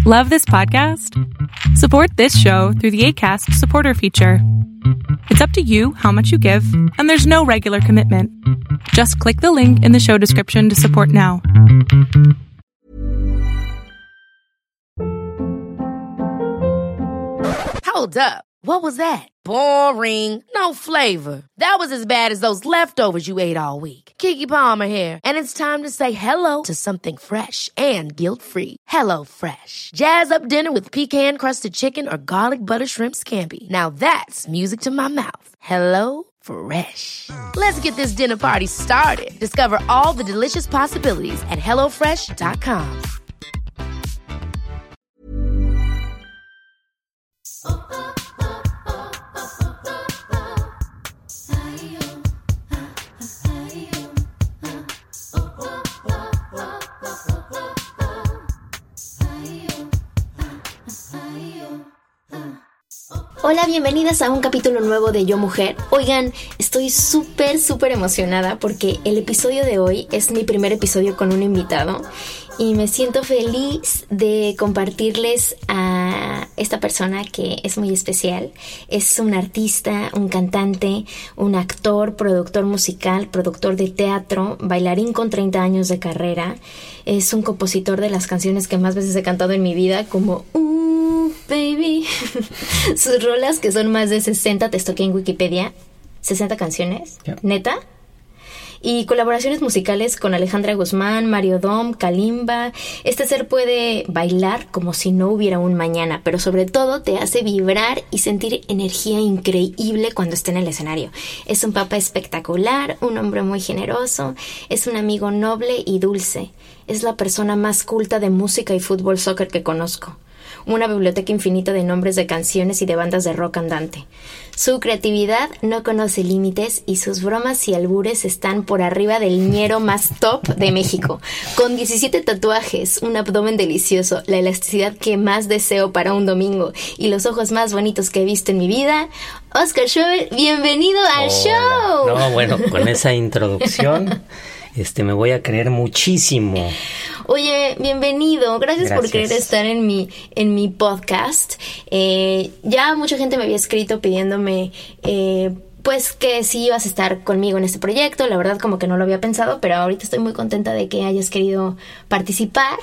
Love this podcast? Support this show through the Acast supporter feature. It's up to you how much you give, and there's no regular commitment. Just click the link in the show description to support now. Hold up. What was that? Boring. No flavor. That was as bad as those leftovers you ate all week. Keke Palmer here, and it's time to say hello to something fresh and guilt-free. Hello Fresh. Jazz up dinner with pecan-crusted chicken or garlic butter shrimp scampi. Now that's music to my mouth. Hello Fresh. Let's get this dinner party started. Discover all the delicious possibilities at hellofresh.com. Hola, bienvenidas a un capítulo nuevo de Yo Mujer. Oigan, estoy súper emocionada porque el episodio de hoy es mi primer episodio con un invitado y me siento feliz de compartirles a esta persona que es muy especial. Es un artista, un cantante, un actor, productor musical, productor de teatro, bailarín con 30 años de carrera. Es un compositor de las canciones que más veces he cantado en mi vida, como Baby. Sus rolas, que son más de 60, te estoqué en Wikipedia, 60 canciones, yeah. Neta. Y colaboraciones musicales con Alejandra Guzmán, Mario Dom, Kalimba. Este ser puede bailar como si no hubiera un mañana, pero sobre todo te hace vibrar y sentir energía increíble cuando esté en el escenario. Es un papá espectacular, un hombre muy generoso, es un amigo noble y dulce. Es la persona más culta de música y fútbol soccer que conozco. Una biblioteca infinita de nombres de canciones y de bandas de rock andante. Su creatividad no conoce límites y sus bromas y albures están por arriba del ñero más top de México. Con 17 tatuajes, un abdomen delicioso, la elasticidad que más deseo para un domingo y los ojos más bonitos que he visto en mi vida, Oscar Schobel, bienvenido al show. No, bueno, con esa introducción me voy a creer muchísimo. Oye, bienvenido. Gracias por querer estar en mi podcast. Ya mucha gente me había escrito pidiéndome pues que sí ibas a estar conmigo en este proyecto. La verdad como que no lo había pensado, pero ahorita estoy muy contenta de que hayas querido participar.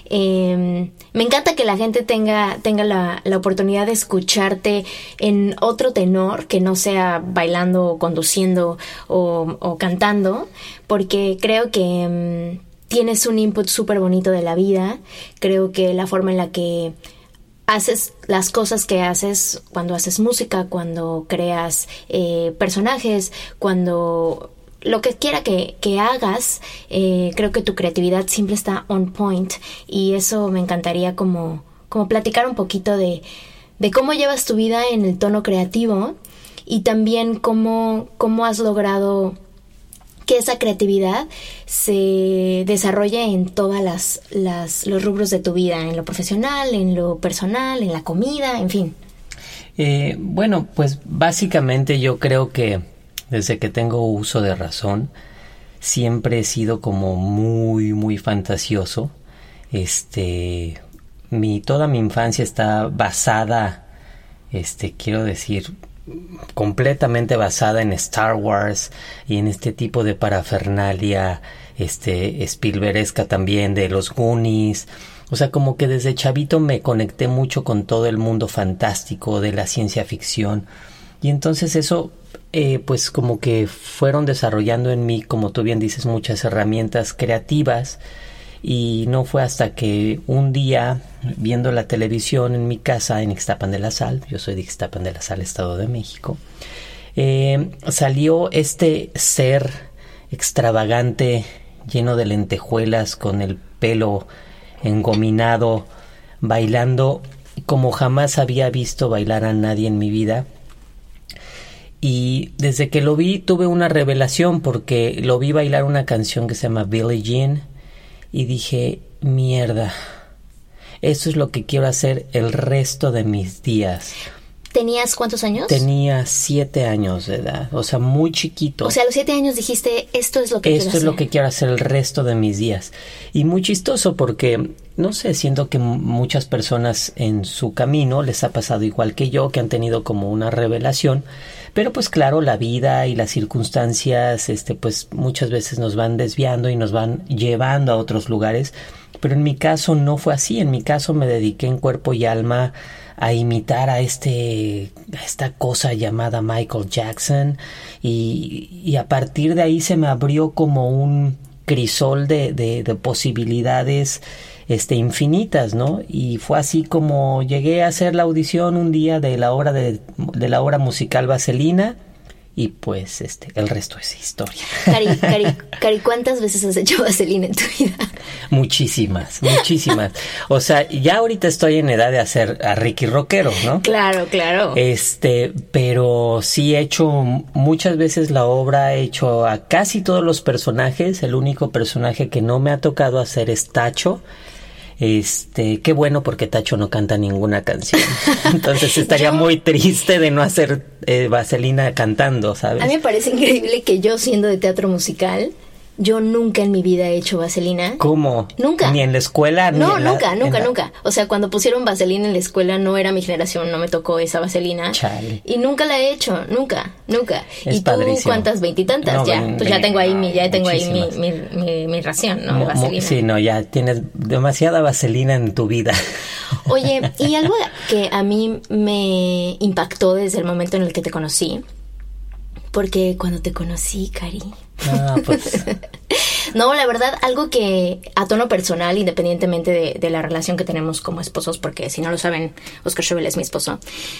Me encanta que la gente tenga la oportunidad de escucharte en otro tenor, que no sea bailando o conduciendo o cantando, porque creo que tienes un input súper bonito de la vida. Creo que la forma en la que haces las cosas que haces cuando haces música, cuando creas personajes, cuando lo que quiera que hagas, creo que tu creatividad siempre está on point y eso me encantaría como platicar un poquito de cómo llevas tu vida en el tono creativo y también cómo has logrado que esa creatividad se desarrolle en todas los rubros de tu vida, en lo profesional, en lo personal, en la comida, en fin. Bueno, pues básicamente yo creo que desde que tengo uso de razón siempre he sido como muy fantasioso. Toda mi infancia está basada, quiero decir, completamente basada en Star Wars y en este tipo de parafernalia Spielbergesca también, de los Goonies. O sea, como que desde chavito me conecté mucho con todo el mundo fantástico de la ciencia ficción y entonces eso pues como que fueron desarrollando en mí, como tú bien dices, muchas herramientas creativas. Y no fue hasta que un día, viendo la televisión en mi casa en Ixtapan de la Sal, yo soy de Ixtapan de la Sal, Estado de México, salió este ser extravagante, lleno de lentejuelas, con el pelo engominado, bailando como jamás había visto bailar a nadie en mi vida. Y desde que lo vi tuve una revelación, porque lo vi bailar una canción que se llama Billie Jean. Y dije, mierda, eso es lo que quiero hacer el resto de mis días. Te ¿Tenías cuántos años? Tenía 7 años de edad, o sea, muy chiquito. O sea, a los 7 años dijiste, esto es lo que quiero hacer. Esto es lo que quiero hacer el resto de mis días. Y muy chistoso porque, no sé, siento que muchas personas en su camino les ha pasado igual que yo, que han tenido como una revelación. Pero pues claro, la vida y las circunstancias, pues muchas veces nos van desviando y nos van llevando a otros lugares. Pero en mi caso no fue así. En mi caso me dediqué en cuerpo y alma a imitar a esta cosa llamada Michael Jackson, y a partir de ahí se me abrió como un crisol de posibilidades infinitas, ¿no? Y fue así como llegué a hacer la audición un día de la obra musical Vaselina. Y pues el resto es historia. Cari, ¿cuántas veces has hecho vaselina en tu vida? Muchísimas. O sea, ya ahorita estoy en edad de hacer a Ricky Rockero, ¿no? Claro. Pero sí he hecho muchas veces la obra, he hecho a casi todos los personajes. El único personaje que no me ha tocado hacer es Tacho. Qué bueno, porque Tacho no canta ninguna canción. Entonces estaría muy triste de no hacer Vaselina cantando, ¿sabes? A mí me parece increíble que yo, siendo de teatro musical, yo nunca en mi vida he hecho vaselina. ¿Cómo? Nunca. ¿Ni en la escuela? No, nunca. O sea, cuando pusieron vaselina en la escuela no era mi generación, no me tocó esa vaselina. Chale. Y nunca la he hecho, nunca. Es ¿Y tú padrísimo. cuántas? ¿Veintitantas? No, ya. Pues ya tengo ahí mi ración, ¿no? De vaselina. Sí, no, ya tienes demasiada vaselina en tu vida. Oye, y algo que a mí me impactó desde el momento en el que te conocí, porque cuando te conocí, Cari... pues... No, la verdad, algo que a tono personal, independientemente de la relación que tenemos como esposos, porque si no lo saben, Oscar Schobel es mi esposo.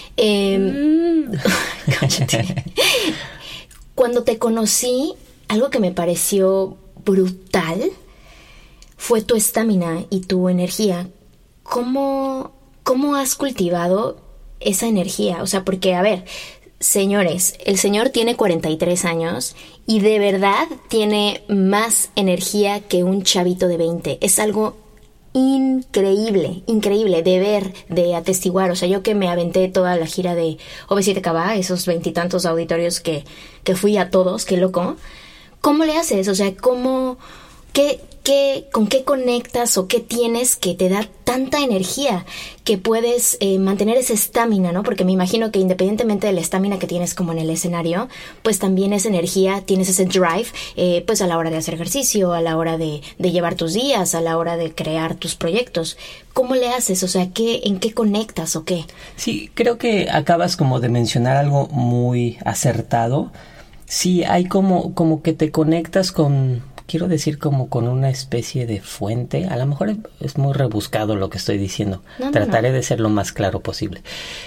Cállate. Cuando te conocí, algo que me pareció brutal fue tu estamina y tu energía. ¿Cómo has cultivado esa energía? O sea, porque, a ver... Señores, el señor tiene 43 años y de verdad tiene más energía que un chavito de 20. Es algo increíble de ver, de atestiguar. O sea, yo que me aventé toda la gira de OV7 esos 20 y tantos auditorios que fui a todos, qué loco. ¿Cómo le haces? O sea, ¿con qué conectas o qué tienes que te da tanta energía que puedes mantener esa estamina, ¿no? Porque me imagino que independientemente de la estamina que tienes como en el escenario, pues también esa energía, tienes ese drive, pues a la hora de hacer ejercicio, a la hora de llevar tus días, a la hora de crear tus proyectos. ¿Cómo le haces? O sea, ¿en qué conectas o qué? Sí, creo que acabas como de mencionar algo muy acertado. Sí, hay como que te conectas con... Quiero decir como con una especie de fuente. A lo mejor es muy rebuscado lo que estoy diciendo. Trataré de ser lo más claro posible.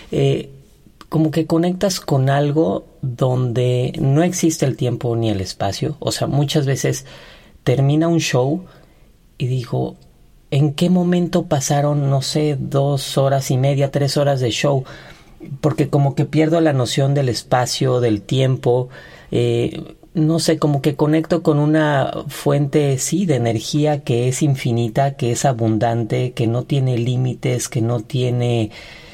Como que conectas con algo donde no existe el tiempo ni el espacio. O sea, muchas veces termina un show y digo, ¿en qué momento pasaron, no sé, 2 horas y media, 3 horas de show? Porque como que pierdo la noción del espacio, del tiempo. No sé, como que conecto con una fuente, sí, de energía que es infinita, que es abundante, que no tiene límites, que no tiene...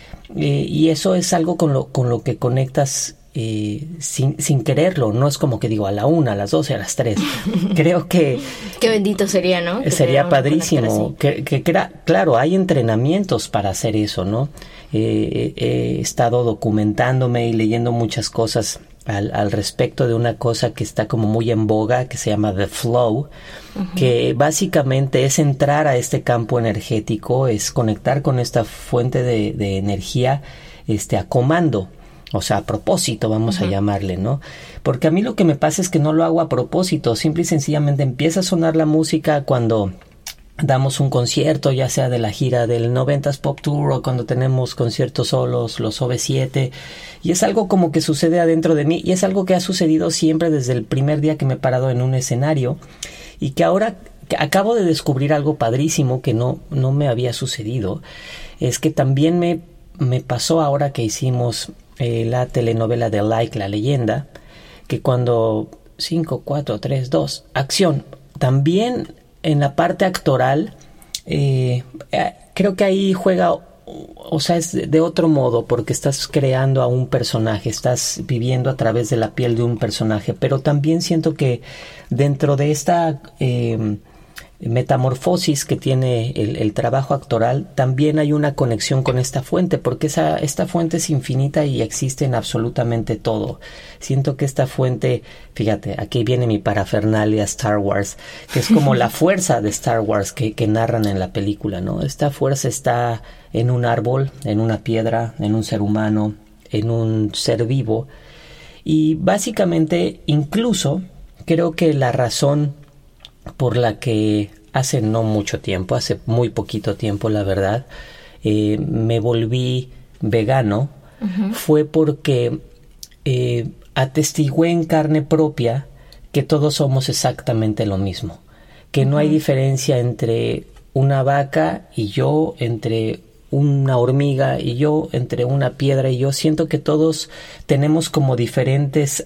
y eso es algo con lo que conectas sin quererlo. No es como que digo a la 1, a las 12, a las 3. Creo que... Qué bendito sería, ¿no? Sería padrísimo. Claro, hay entrenamientos para hacer eso, ¿no? He estado documentándome y leyendo muchas cosas al respecto de una cosa que está como muy en boga, que se llama The Flow, que básicamente es entrar a este campo energético, es conectar con esta fuente de energía a comando, o sea, a propósito, vamos a llamarle, ¿no? Porque a mí lo que me pasa es que no lo hago a propósito, simple y sencillamente empieza a sonar la música cuando damos un concierto, ya sea de la gira del 90s Pop Tour o cuando tenemos conciertos solos, los OV7, y es algo como que sucede adentro de mí, y es algo que ha sucedido siempre desde el primer día que me he parado en un escenario, y que ahora acabo de descubrir algo padrísimo que no me había sucedido. Es que también me pasó ahora que hicimos la telenovela de Like, la leyenda, que cuando 5, 4, 3, 2, acción, también en la parte actoral, creo que ahí juega o sea, es de otro modo, porque estás creando a un personaje, estás viviendo a través de la piel de un personaje, pero también siento que dentro de esta metamorfosis que tiene el trabajo actoral, también hay una conexión con esta fuente, porque esta fuente es infinita y existe en absolutamente todo. Siento que esta fuente, fíjate, aquí viene mi parafernalia Star Wars, que es como la fuerza de Star Wars que narran en la película, ¿no? Esta fuerza está en un árbol, en una piedra, en un ser humano, en un ser vivo, y básicamente incluso creo que la razón por la que hace no mucho tiempo, hace muy poquito tiempo, la verdad, me volví vegano, fue porque atestigué en carne propia que todos somos exactamente lo mismo, que no hay diferencia entre una vaca y yo, entre una hormiga y yo, entre una piedra y yo. Siento que todos tenemos como diferentes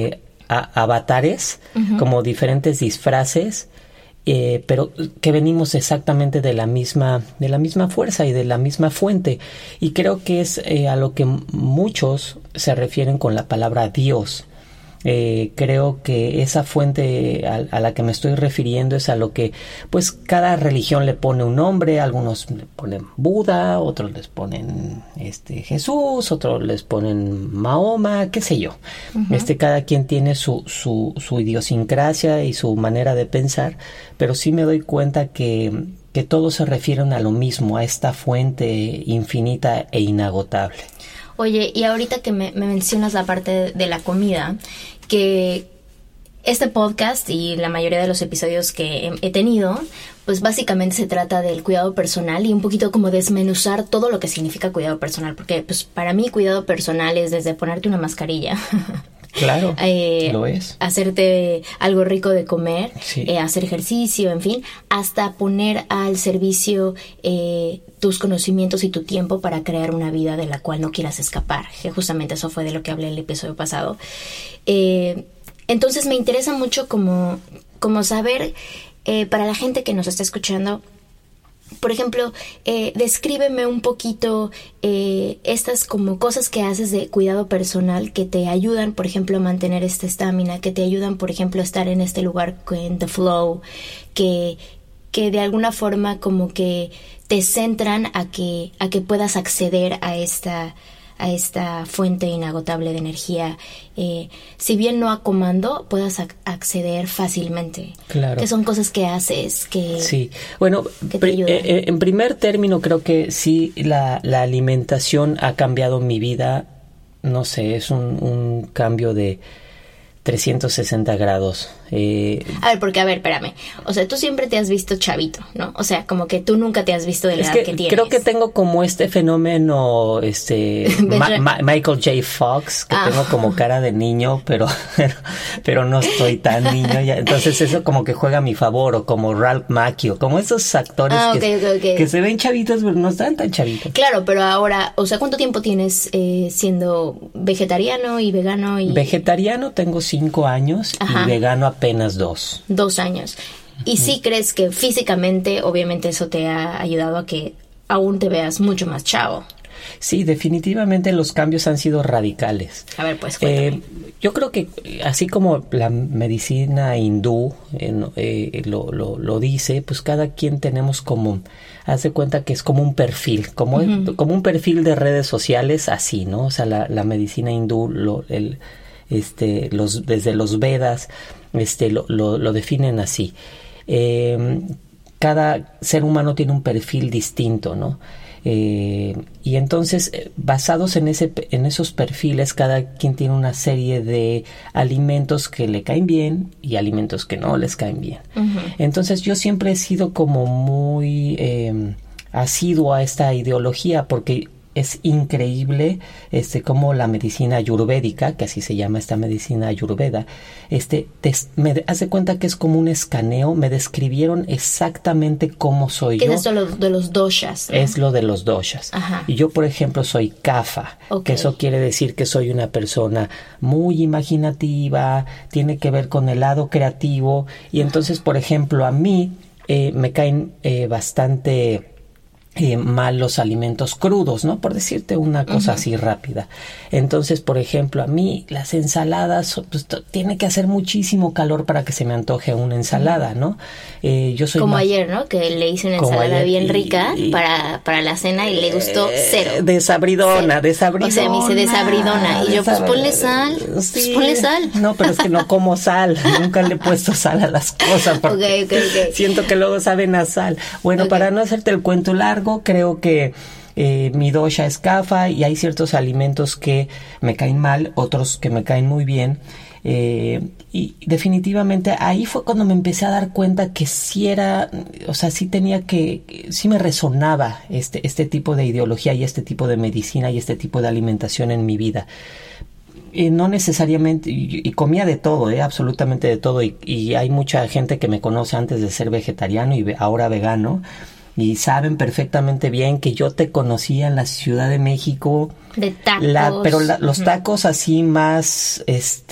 avatares, como diferentes disfraces, pero que venimos exactamente de la misma fuerza y de la misma fuente, y creo que es a lo que muchos se refieren con la palabra Dios. Creo que esa fuente a la que me estoy refiriendo es a lo que pues cada religión le pone un nombre. Algunos le ponen Buda, otros les ponen Jesús, otros les ponen Mahoma, qué sé yo. Cada quien tiene su idiosincrasia y su manera de pensar, pero sí me doy cuenta que todos se refieren a lo mismo, a esta fuente infinita e inagotable. Oye, y ahorita que me mencionas la parte de la comida, que este podcast y la mayoría de los episodios que he tenido, pues básicamente se trata del cuidado personal y un poquito como desmenuzar todo lo que significa cuidado personal, porque pues para mí cuidado personal es desde ponerte una mascarilla. Claro, lo es. Hacerte algo rico de comer, sí. Hacer ejercicio, en fin, hasta poner al servicio tus conocimientos y tu tiempo para crear una vida de la cual no quieras escapar, que justamente eso fue de lo que hablé el episodio pasado. Entonces me interesa mucho como saber, para la gente que nos está escuchando, por ejemplo, descríbeme un poquito estas como cosas que haces de cuidado personal que te ayudan, por ejemplo, a mantener esta estamina, que te ayudan, por ejemplo, a estar en este lugar, en the flow, que de alguna forma como que te centran a que puedas acceder a esta fuente inagotable de energía, si bien no a comando, puedas acceder fácilmente. Claro. Que son cosas que haces que sí. Bueno, que te ayudan. En primer término, creo que sí, la alimentación ha cambiado mi vida. No sé, es un cambio de 360 grados. A ver, espérame. O sea, tú siempre te has visto chavito, ¿no? O sea, como que tú nunca te has visto de la edad que tienes. Creo que tengo como este fenómeno, Michael J. Fox, que tengo como cara de niño, pero no estoy tan niño ya. Entonces eso como que juega a mi favor, o como Ralph Macchio, como esos actores que se ven chavitos, pero no están tan chavitos. Claro, pero ahora, o sea, ¿cuánto tiempo tienes siendo vegetariano y vegano? Vegetariano tengo 5 años. Ajá. Y vegano apenas 2. 2 años. ¿Y sí crees que físicamente, obviamente eso te ha ayudado a que aún te veas mucho más chavo? Sí, definitivamente los cambios han sido radicales. A ver, pues cuéntame. Yo creo que así como la medicina hindú lo dice, pues cada quien tenemos como, haz de cuenta que es como un perfil, como un perfil de redes sociales, así, ¿no? O sea, la medicina hindú, desde los Vedas, lo definen así. Cada ser humano tiene un perfil distinto, ¿no? Y entonces, basados en esos perfiles, cada quien tiene una serie de alimentos que le caen bien y alimentos que no les caen bien. Entonces, yo siempre he sido como muy asiduo a esta ideología, porque es increíble cómo la medicina ayurvédica, que así se llama esta medicina ayurveda, me hace cuenta que es como un escaneo. Me describieron exactamente cómo soy yo. ¿Qué es eso de los doshas, ¿no? Es lo de los doshas. Ajá. Y yo, por ejemplo, soy kapha, que eso quiere decir que soy una persona muy imaginativa, tiene que ver con el lado creativo. Y entonces, por ejemplo, a mí me caen bastante mal los alimentos crudos, ¿no? Por decirte una cosa así rápida. Entonces, por ejemplo, a mí las ensaladas, pues, tiene que hacer muchísimo calor para que se me antoje una ensalada, ¿no? Yo soy como ayer, ¿no? Que le hice una ensalada bien rica para la cena y le gustó cero. Desabridona. O sea, me hice desabridona. Y yo, pues ponle sal. Sí. Pues ponle sal. No, pero es que no como sal. Nunca le he puesto sal a las cosas porque Okay. siento que luego saben a sal. Bueno, para no hacerte el cuento largo, creo que mi dosha es kapha y hay ciertos alimentos que me caen mal, otros que me caen muy bien. Y definitivamente ahí fue cuando me empecé a dar cuenta que sí era, o sea, sí me resonaba este tipo de ideología y este tipo de medicina y este tipo de alimentación en mi vida. No necesariamente, y comía de todo, absolutamente de todo, y hay mucha gente que me conoce antes de ser vegetariano y ahora vegano, y saben perfectamente bien que yo te conocía en la Ciudad de México. De tacos. Pero los tacos así más,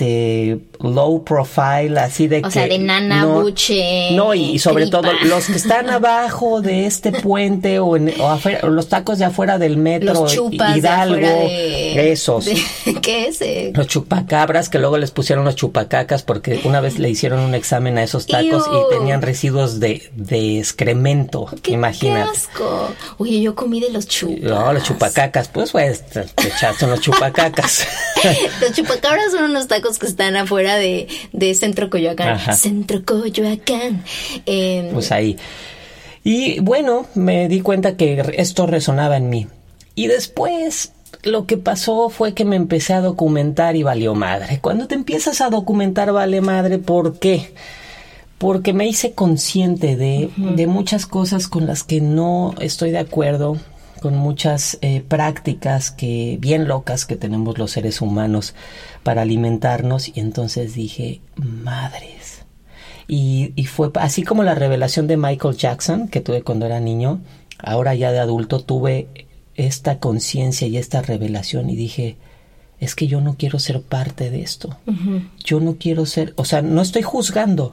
low profile, así de o sea, de nana, buche. No, y sobre tripa. todo los que están abajo de este puente o afuera, los tacos de afuera del metro, los chupas Hidalgo, esos. ¿Qué es? Los chupacabras, que luego les pusieron los chupacacas porque una vez le hicieron un examen a esos tacos y tenían residuos de excremento. Imagínate. ¡Qué asco! Oye, yo comí de los chupas. No, los chupacacas, pues te echaste unos chupacacas. Los chupacabras son unos tacos que están afuera de Centro Coyoacán. Ajá. Centro Coyoacán. Pues ahí. Y bueno, me di cuenta que esto resonaba en mí. Y después lo que pasó fue que me empecé a documentar y valió madre. Cuando te empiezas a documentar vale madre, ¿por qué? Porque me hice consciente de muchas cosas con las que no estoy de acuerdo, con muchas prácticas bien locas que tenemos los seres humanos para alimentarnos, y entonces dije, madres. Y fue así como la revelación de Michael Jackson que tuve cuando era niño. Ahora ya de adulto tuve esta conciencia y esta revelación y dije, es que yo no quiero ser parte de esto. Yo no quiero ser, o sea, no estoy juzgando,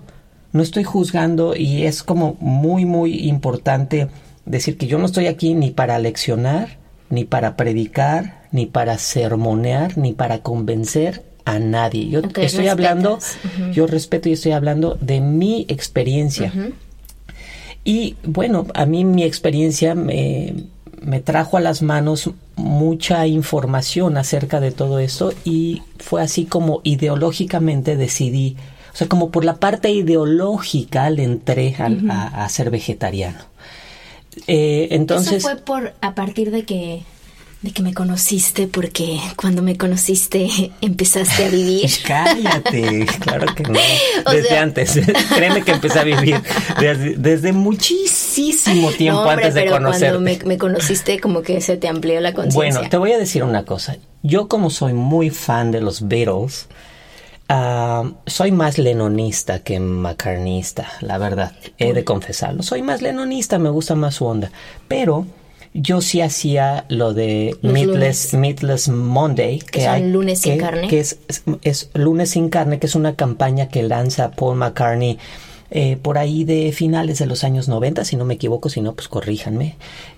y es como muy, muy importante decir que yo no estoy aquí ni para leccionar, ni para predicar, ni para sermonear, ni para convencer a nadie. Yo estoy hablando, yo respeto y estoy hablando de mi experiencia. Y bueno, a mí mi experiencia me trajo a las manos mucha información acerca de todo esto, y fue así como ideológicamente decidí, o sea, como por la parte ideológica le entré a ser vegetariano. Entonces, eso fue a partir de que me conociste, porque cuando me conociste empezaste a vivir. Cállate, claro que no. Desde antes, créeme que empecé a vivir desde muchísimo tiempo, antes de conocerte. Cuando me conociste, como que se te amplió la conciencia. Bueno, te voy a decir una cosa. Yo, como soy muy fan de los Beatles, soy más lennonista que McCartneyista, la verdad, he de confesarlo. Soy más lennonista, me gusta más su onda, pero yo sí hacía lo de Meatless Monday, que hay lunes sin carne, que es lunes sin carne, que es una campaña que lanza Paul McCartney por ahí de finales de los años 90, si no me equivoco, si no, pues corríjanme.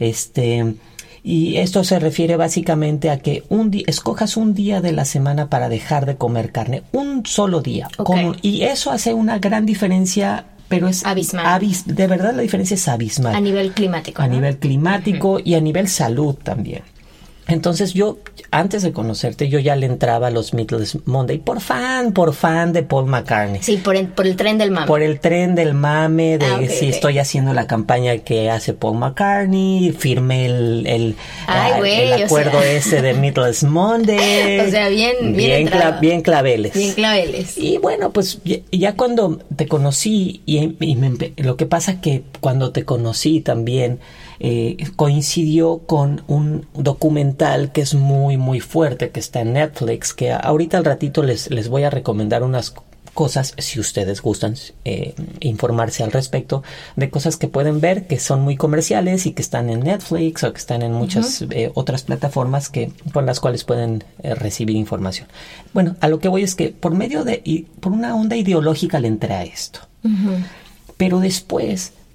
Y esto se refiere básicamente a que escojas un día de la semana para dejar de comer carne, un solo día. Okay. Y eso hace una gran diferencia, pero es abismal. De verdad la diferencia es abismal. A nivel climático. A nivel climático y a nivel salud también. Entonces yo, antes de conocerte, yo ya le entraba a los Meatless Monday por fan de Paul McCartney. Sí, por el tren del mame. Por el tren del mame de estoy haciendo la campaña que hace Paul McCartney, firmé el acuerdo ese de Meatless Monday. O sea, bien claveles. Bien claveles. Y bueno, pues ya cuando te conocí, lo que pasa que cuando te conocí también, coincidió con un documental que es muy muy fuerte, que está en Netflix, que ahorita al ratito les voy a recomendar unas cosas, si ustedes gustan informarse al respecto, de cosas que pueden ver que son muy comerciales y que están en Netflix o que están en muchas otras plataformas por las cuales pueden recibir información. Bueno, a lo que voy es que por una onda ideológica le entré a esto. Pero después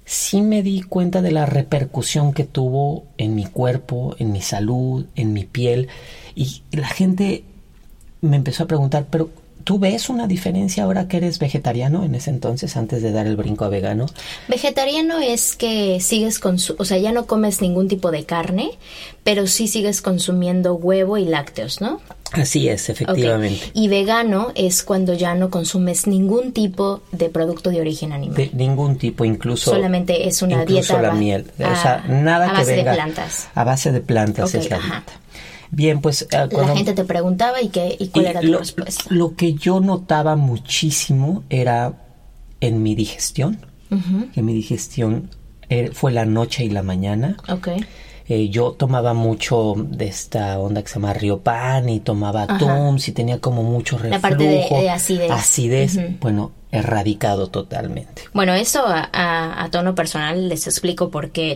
sí me di cuenta de la repercusión que tuvo en mi cuerpo, en mi salud, en mi piel. Y la gente me empezó a preguntar, pero ¿tú ves una diferencia ahora que eres vegetariano en ese entonces, antes de dar el brinco a vegano? Vegetariano es que sigues o sea, ya no comes ningún tipo de carne, pero sí sigues consumiendo huevo y lácteos, ¿no? Así es, efectivamente. Okay. Y vegano es cuando ya no consumes ningún tipo de producto de origen animal. De ningún tipo, incluso... Solamente es una dieta... la miel. O sea, nada que venga... A base de plantas. A base de plantas, okay, es la dieta. Bien, pues... cuando la gente te preguntaba y cuál era tu respuesta. Lo que yo notaba muchísimo era en mi digestión. Uh-huh. Que mi digestión fue la noche y la mañana. Okay. Yo tomaba mucho de esta onda que se llama Riopan y tomaba Tums y tenía como mucho reflujo. La parte de acidez. Acidez, bueno, erradicado totalmente. Bueno, eso a tono personal te explico por qué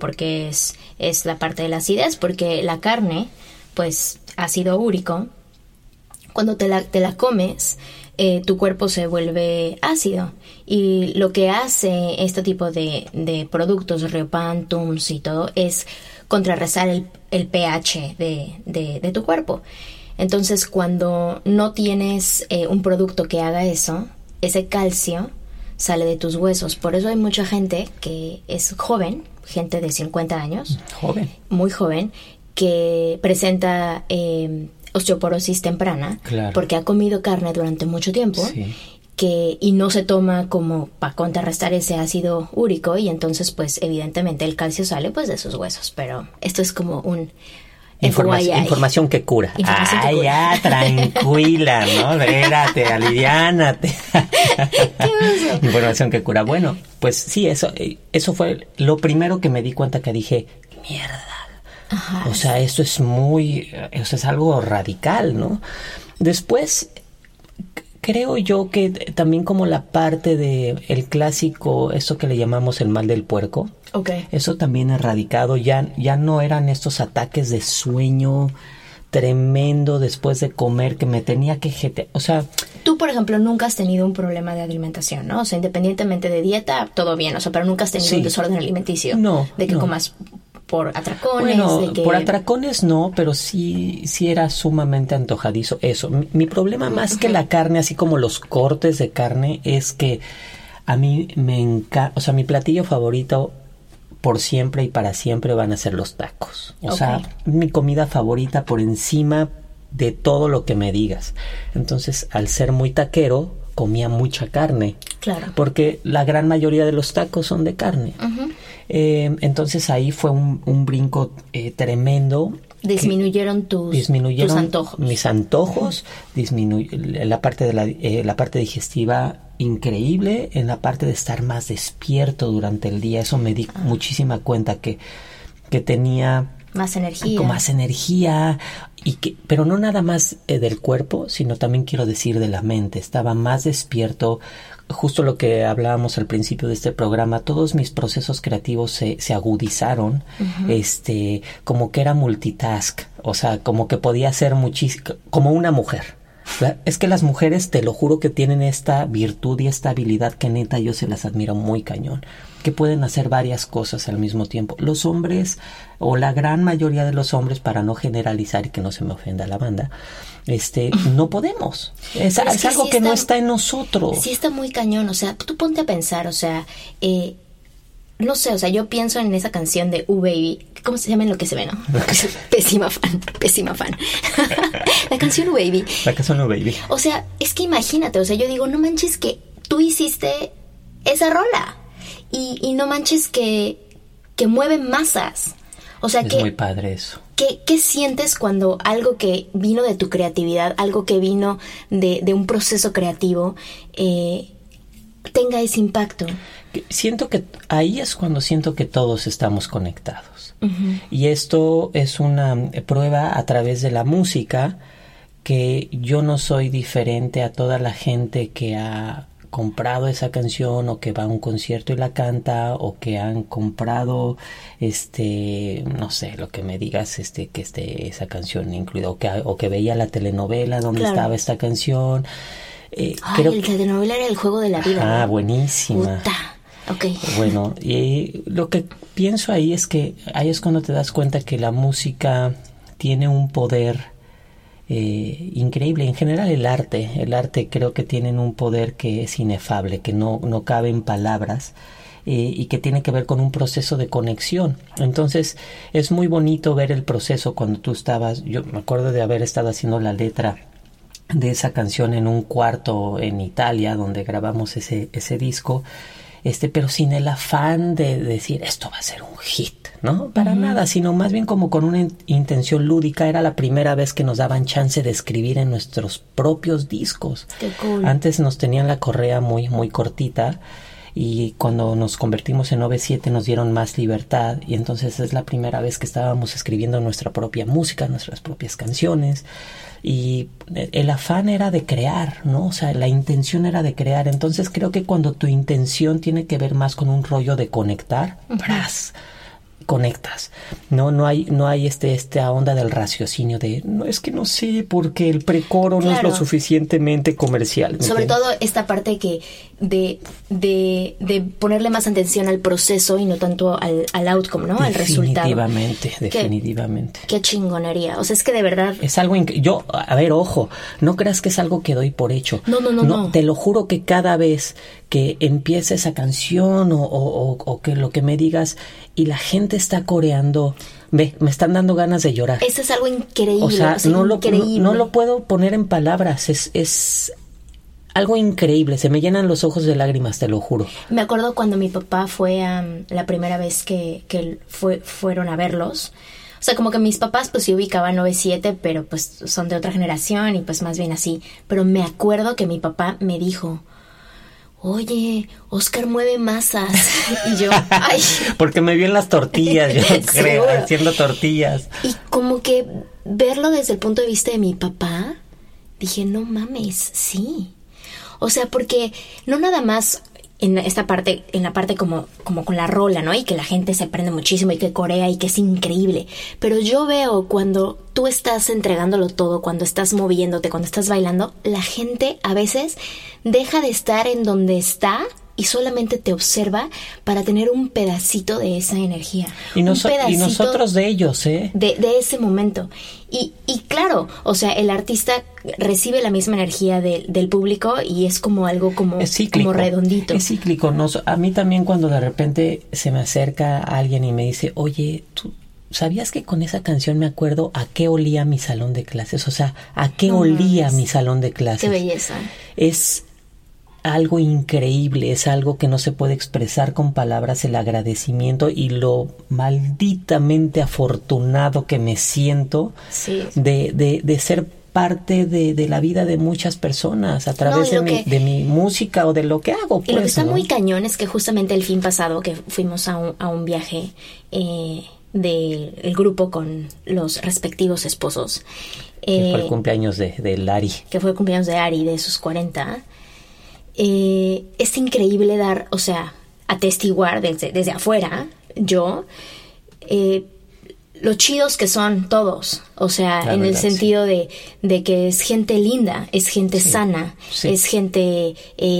es la parte de la acidez, porque la carne, pues, ácido úrico, cuando te la comes, tu cuerpo se vuelve ácido. Y lo que hace este tipo de productos, Riopan, Tums y todo, es contrarrestar el pH de tu cuerpo. Entonces, cuando no tienes un producto que haga eso, ese calcio sale de tus huesos. Por eso hay mucha gente que es joven, gente de 50 años, muy joven, que presenta osteoporosis temprana, claro, porque ha comido carne durante mucho tiempo. Sí. Y no se toma como para contrarrestar ese ácido úrico, y entonces pues evidentemente el calcio sale pues de sus huesos. Pero esto es como un información que cura. Ya, tranquila, ¿no? Espérate, aliviánate. ¿Qué Información que cura. Bueno, pues sí, eso fue lo primero que me di cuenta, que dije, mierda. Ajá. O sea, esto es es algo radical, ¿no? Después, creo yo que también como la parte de el clásico, esto que le llamamos el mal del puerco, eso también erradicado, ya no eran estos ataques de sueño tremendo después de comer que me tenía que o sea... Tú, por ejemplo, nunca has tenido un problema de alimentación, ¿no? O sea, independientemente de dieta, todo bien, o sea, pero nunca has tenido un desorden alimenticio. No. De que comas por atracones. Bueno, por atracones no, pero sí era sumamente antojadizo eso. Mi problema más que la carne, así como los cortes de carne, es que a mí me encanta, o sea, mi platillo favorito por siempre y para siempre van a ser los tacos. O sea, mi comida favorita por encima de todo lo que me digas. Entonces, al ser muy taquero, comía mucha carne. Claro. Porque la gran mayoría de los tacos son de carne. Uh-huh. Entonces ahí fue un brinco tremendo. Disminuyeron tus antojos. Mis antojos, la parte de la parte digestiva increíble, en la parte de estar más despierto durante el día. Eso me di muchísima cuenta que tenía más energía. Pero no nada más del cuerpo, sino también quiero decir de la mente. Estaba más despierto, justo lo que hablábamos al principio de este programa. Todos mis procesos creativos se agudizaron, uh-huh, como que era multitask, o sea, como que podía hacer muchísimo, como una mujer. Es que las mujeres, te lo juro, que tienen esta virtud y esta habilidad que neta yo se las admiro muy cañón, que pueden hacer varias cosas al mismo tiempo. Los hombres, o la gran mayoría de los hombres, para no generalizar y que no se me ofenda la banda, no podemos. Es algo que no está en nosotros. Sí, está muy cañón. O sea, tú ponte a pensar, o sea, no sé, o sea, yo pienso en esa canción de Baby. ¿Cómo se llama en lo que se ve, no? Pésima fan. La canción Baby. La canción Baby. O sea, es que imagínate, o sea, yo digo, no manches que tú hiciste esa rola. Y no manches que mueve masas. O sea, es muy padre eso. ¿Qué sientes cuando algo que vino de tu creatividad, algo que vino de un proceso creativo, tenga ese impacto? Siento que ahí es cuando siento que todos estamos conectados. Uh-huh. Y esto es una prueba a través de la música, que yo no soy diferente a toda la gente que ha comprado esa canción, o que va a un concierto y la canta, o que han comprado no sé, lo que me digas, que esa canción incluida, o que veía la telenovela donde estaba esta canción. Creo que telenovela era El Juego de la Vida. Buenísima. Puta. Okay. Bueno, y lo que pienso ahí es que ahí es cuando te das cuenta que la música tiene un poder increíble. En general el arte creo que tienen un poder que es inefable, que no cabe en palabras, y que tiene que ver con un proceso de conexión. Entonces es muy bonito ver el proceso cuando tú estabas, yo me acuerdo de haber estado haciendo la letra de esa canción en un cuarto en Italia donde grabamos ese disco, pero sin el afán de decir esto va a ser un hit, ¿no? Para nada, sino más bien como con una intención lúdica. Era la primera vez que nos daban chance de escribir en nuestros propios discos. Qué cool. Antes nos tenían la correa muy, muy cortita, y cuando nos convertimos en 9-7 nos dieron más libertad, y entonces es la primera vez que estábamos escribiendo nuestra propia música, nuestras propias canciones, y el afán era de crear, ¿no? O sea, la intención era de crear. Entonces creo que cuando tu intención tiene que ver más con un rollo de conectar, ¡pras!, conectas. No hay esta onda del raciocinio de no, es que no sé porque el precoro no es lo suficientemente comercial. Sobre todo esta parte que de ponerle más atención al proceso y no tanto al outcome, ¿no? Al resultado. Definitivamente. Qué chingonería. O sea, es que de verdad es algo yo, a ver, ojo, no creas que es algo que doy por hecho. No. Te lo juro que cada vez que empiece esa canción o que lo que me digas y la gente está coreando, me están dando ganas de llorar. Eso es algo increíble. O sea, increíble. No lo puedo poner en palabras. Es algo increíble. Se me llenan los ojos de lágrimas, te lo juro. Me acuerdo cuando mi papá fue la primera vez que fueron a verlos. O sea, como que mis papás pues sí ubicaban 9-7, pero pues son de otra generación y pues más bien así. Pero me acuerdo que mi papá me dijo: oye, Oscar mueve masas. Y yo, ay. Porque me vi en las tortillas, yo creo, haciendo tortillas. Y como que verlo desde el punto de vista de mi papá, dije, no mames, sí. O sea, porque no nada más en la parte como con la rola, ¿no? Y que la gente se prende muchísimo y que corea y que es increíble. Pero yo veo cuando tú estás entregándolo todo, cuando estás moviéndote, cuando estás bailando, la gente a veces deja de estar en donde está y solamente te observa para tener un pedacito de esa energía. Y nosotros de ellos, ¿eh? De ese momento. Y claro, o sea, el artista recibe la misma energía del público y es como algo como redondito. Es cíclico. A mí también cuando de repente se me acerca alguien y me dice, oye, ¿tú sabías que con esa canción me acuerdo a qué olía mi salón de clases? O sea, ¿a qué olía mi salón de clases? Qué belleza. Es algo increíble, es algo que no se puede expresar con palabras, el agradecimiento y lo malditamente afortunado que me siento de ser parte de la vida de muchas personas a través de mi música o de lo que hago. Y lo que está muy cañón es que justamente el fin pasado que fuimos a un viaje del grupo con los respectivos esposos. Que fue el cumpleaños de Lari. Que fue el cumpleaños de Ari, de sus 40. Es increíble atestiguar desde afuera, lo chidos que son todos, o sea, la en verdad, el sentido de que es gente linda, es gente sana, es gente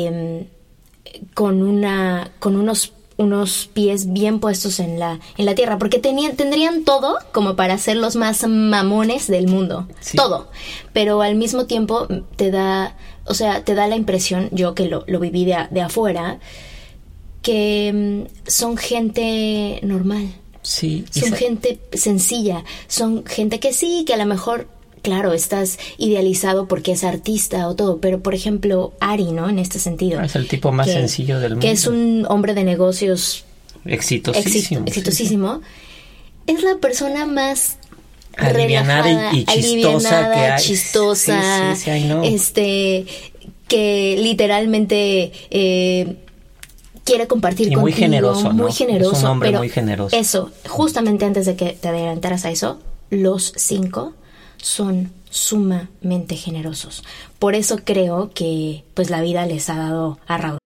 con unos pies bien puestos en la tierra, porque tendrían todo como para ser los más mamones del mundo, todo, pero al mismo tiempo te da la impresión, yo que lo viví de afuera, que son gente normal. Sí. Son gente sencilla, son gente que sí, que a lo mejor, claro, estás idealizado porque es artista o todo, pero por ejemplo, Ari, ¿no? En este sentido. Es el tipo más sencillo del mundo. Que es un hombre de negocios exitosísimo. Es la persona más alivianada y chistosa que hay. Chistosa, que literalmente quiere compartir contigo. Muy generoso, ¿no? Muy generoso. Es un hombre pero muy generoso. Eso, justamente antes de que te adelantaras a eso, los 5 son sumamente generosos. Por eso creo que pues la vida les ha dado a raudar.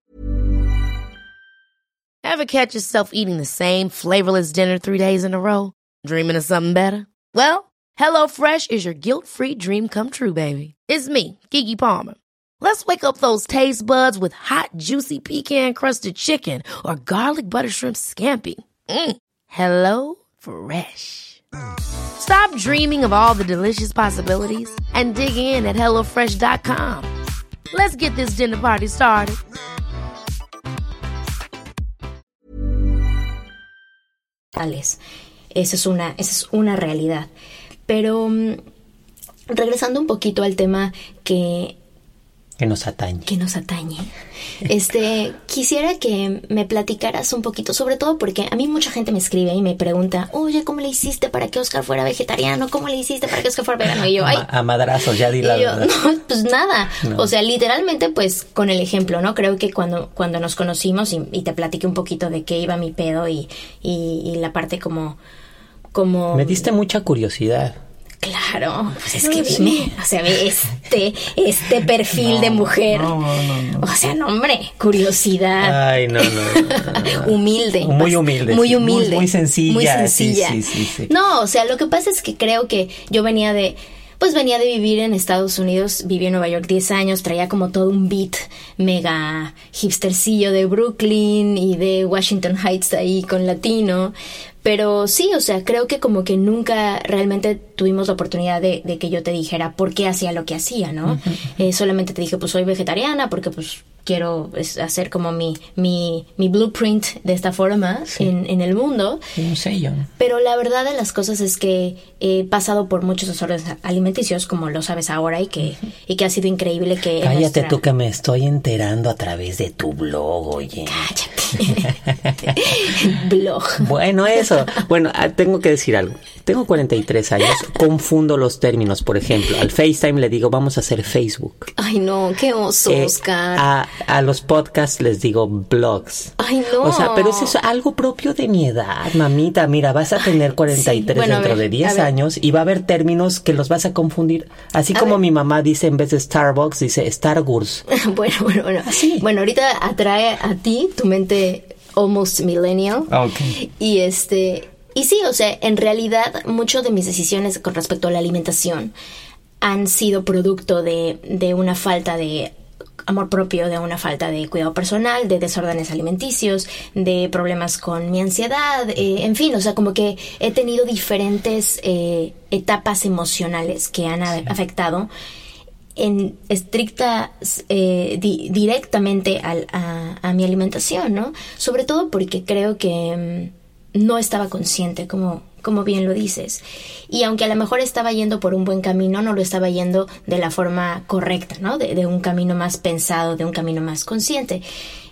Ever catch yourself eating the same flavorless dinner 3 days in a row? Dreaming of something better? Well, HelloFresh is your guilt-free dream come true, baby. It's me, Keke Palmer. Let's wake up those taste buds with hot, juicy pecan-crusted chicken or garlic butter shrimp scampi. Hello Fresh. Stop dreaming of all the delicious possibilities and dig in at HelloFresh.com. Let's get this dinner party started. Esa es una realidad. Pero regresando un poquito al tema que nos atañe. Quisiera que me platicaras un poquito, sobre todo porque a mí mucha gente me escribe y me pregunta, oye, ¿cómo le hiciste para que Oscar fuera vegetariano? ¿Cómo le hiciste para que Oscar fuera vegano? Y yo, ay, a madrazos, ya di la verdad. No, pues nada. No. O sea, literalmente, pues, con el ejemplo, ¿no? Creo que cuando nos conocimos y te platiqué un poquito de qué iba mi pedo y la parte como... Me diste mucha curiosidad. Claro, pues es que dime, o sea, ve este perfil de mujer. No. O sea, no, hombre, curiosidad. Ay, no. Humilde. Muy humilde. Muy humilde. Muy sencilla. Muy sencilla. Sí. No, o sea, lo que pasa es que creo que yo venía de vivir en Estados Unidos, viví en Nueva York 10 años, traía como todo un beat mega hipstercillo de Brooklyn y de Washington Heights ahí con latino. Pero sí, o sea, creo que como que nunca realmente tuvimos la oportunidad de que yo te dijera por qué hacía lo que hacía, ¿no? Uh-huh. Solamente te dije, pues soy vegetariana porque pues quiero hacer como mi blueprint de esta forma en el mundo. Un sello. Pero la verdad de las cosas es que he pasado por muchos desórdenes alimenticios, como lo sabes ahora, y que ha sido increíble que... Cállate tú, que me estoy enterando a través de tu blog, oye. Cállate. Blog. Bueno, eso. Bueno, tengo que decir algo. Tengo 43 años, confundo los términos. Por ejemplo, al FaceTime le digo, vamos a hacer Facebook. Ay, no, qué oso, Oscar. A los podcasts les digo blogs. Ay, no. O sea, pero eso es algo propio de mi edad, mamita. Mira, vas a tener 43 dentro de 10 años y va a haber términos que los vas a confundir. Así como mi mamá dice, en vez de Starbucks, dice Star Wars. Bueno. Así. Bueno, ahorita atrae a ti tu mente almost millennial. Okay. Y sí, o sea, en realidad, muchas de mis decisiones con respecto a la alimentación han sido producto de una falta de amor propio, de una falta de cuidado personal, de desórdenes alimenticios, de problemas con mi ansiedad, en fin, o sea, como que he tenido diferentes etapas emocionales que han afectado en directamente a mi alimentación, ¿no? Sobre todo porque creo que no estaba consciente, como bien lo dices. Y aunque a lo mejor estaba yendo por un buen camino, no lo estaba yendo de la forma correcta, ¿no? De un camino más pensado, de un camino más consciente.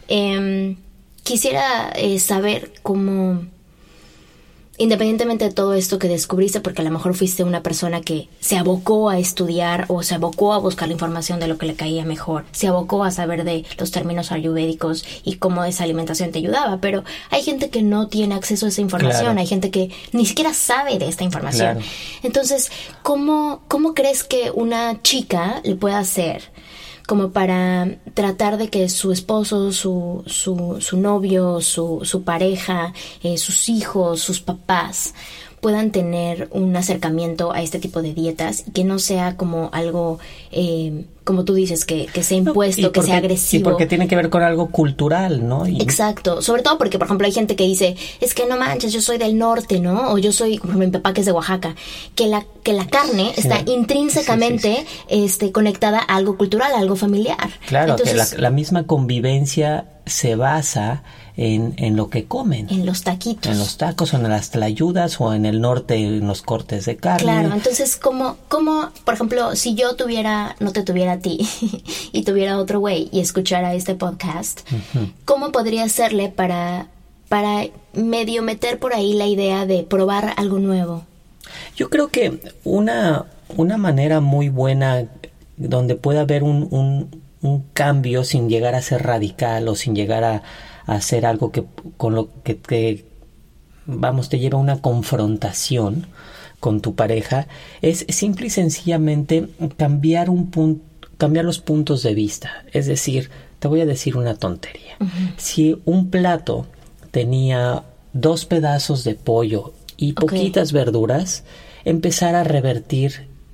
Quisiera saber cómo, independientemente de todo esto que descubriste, porque a lo mejor fuiste una persona que se abocó a estudiar o se abocó a buscar la información de lo que le caía mejor, se abocó a saber de los términos ayurvédicos y cómo esa alimentación te ayudaba, pero hay gente que no tiene acceso a esa información, claro. Hay gente que ni siquiera sabe de esta información. Claro. Entonces, ¿cómo crees que una chica le pueda hacer como para tratar de que su esposo, su novio, su pareja, sus hijos, sus papás puedan tener un acercamiento a este tipo de dietas y que no sea como algo, como tú dices, que sea impuesto, que sea agresivo? Y porque tiene que ver con algo cultural, ¿no? Exacto, sobre todo porque, por ejemplo, hay gente que dice, es que no manches, yo soy del norte, ¿no? O yo soy, como mi papá que es de Oaxaca, que la carne está intrínsecamente conectada a algo cultural, a algo familiar. Claro. Entonces, que la misma convivencia se basa en lo que comen. En los taquitos. En los tacos, o en las tlayudas, o en el norte, en los cortes de carne. Claro, entonces, ¿cómo por ejemplo, si yo no te tuviera a ti, y tuviera otro güey, y escuchara este podcast, uh-huh, ¿cómo podría hacerle para medio meter por ahí la idea de probar algo nuevo? Yo creo que una manera muy buena donde puede haber un cambio sin llegar a ser radical o sin llegar a hacer algo que con lo que te lleva a una confrontación con tu pareja, es simple y sencillamente cambiar los puntos de vista. Es decir, te voy a decir una tontería. Uh-huh. Si un plato tenía 2 pedazos de pollo y poquitas verduras, empezar a revertir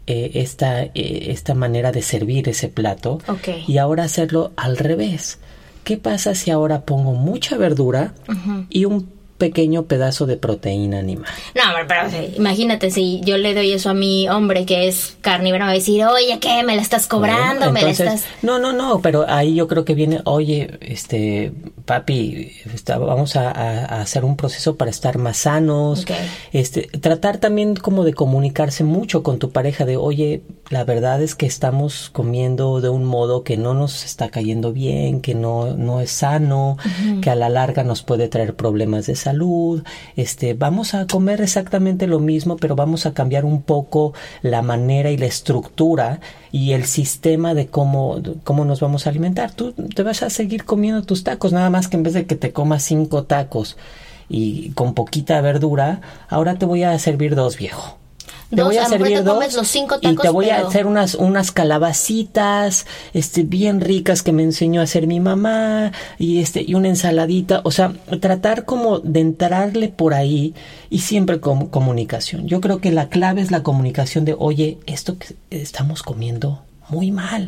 esta manera de servir ese plato y ahora hacerlo al revés. ¿Qué pasa si ahora pongo mucha verdura y un pequeño pedazo de proteína animal? No, pero imagínate, si yo le doy eso a mi hombre que es carnívoro, me va a decir, oye, ¿qué? ¿Me la estás cobrando? Bueno, entonces, No, pero ahí yo creo que viene, oye, papi, vamos a hacer un proceso para estar más sanos. Tratar también como de comunicarse mucho con tu pareja de, oye, la verdad es que estamos comiendo de un modo que no nos está cayendo bien, que no es sano, que a la larga nos puede traer problemas de salud. Vamos a comer exactamente lo mismo, pero vamos a cambiar un poco la manera y la estructura y el sistema de cómo nos vamos a alimentar. Tú te vas a seguir comiendo tus tacos, nada más que en vez de que te comas 5 tacos y con poquita verdura, ahora te voy a servir 2, viejo. Te voy a servir 2 los 5 tacos, y te voy a hacer unas calabacitas bien ricas que me enseñó a hacer mi mamá y una ensaladita. O sea, tratar como de entrarle por ahí y siempre con comunicación. Yo creo que la clave es la comunicación de, oye, esto que estamos comiendo muy mal.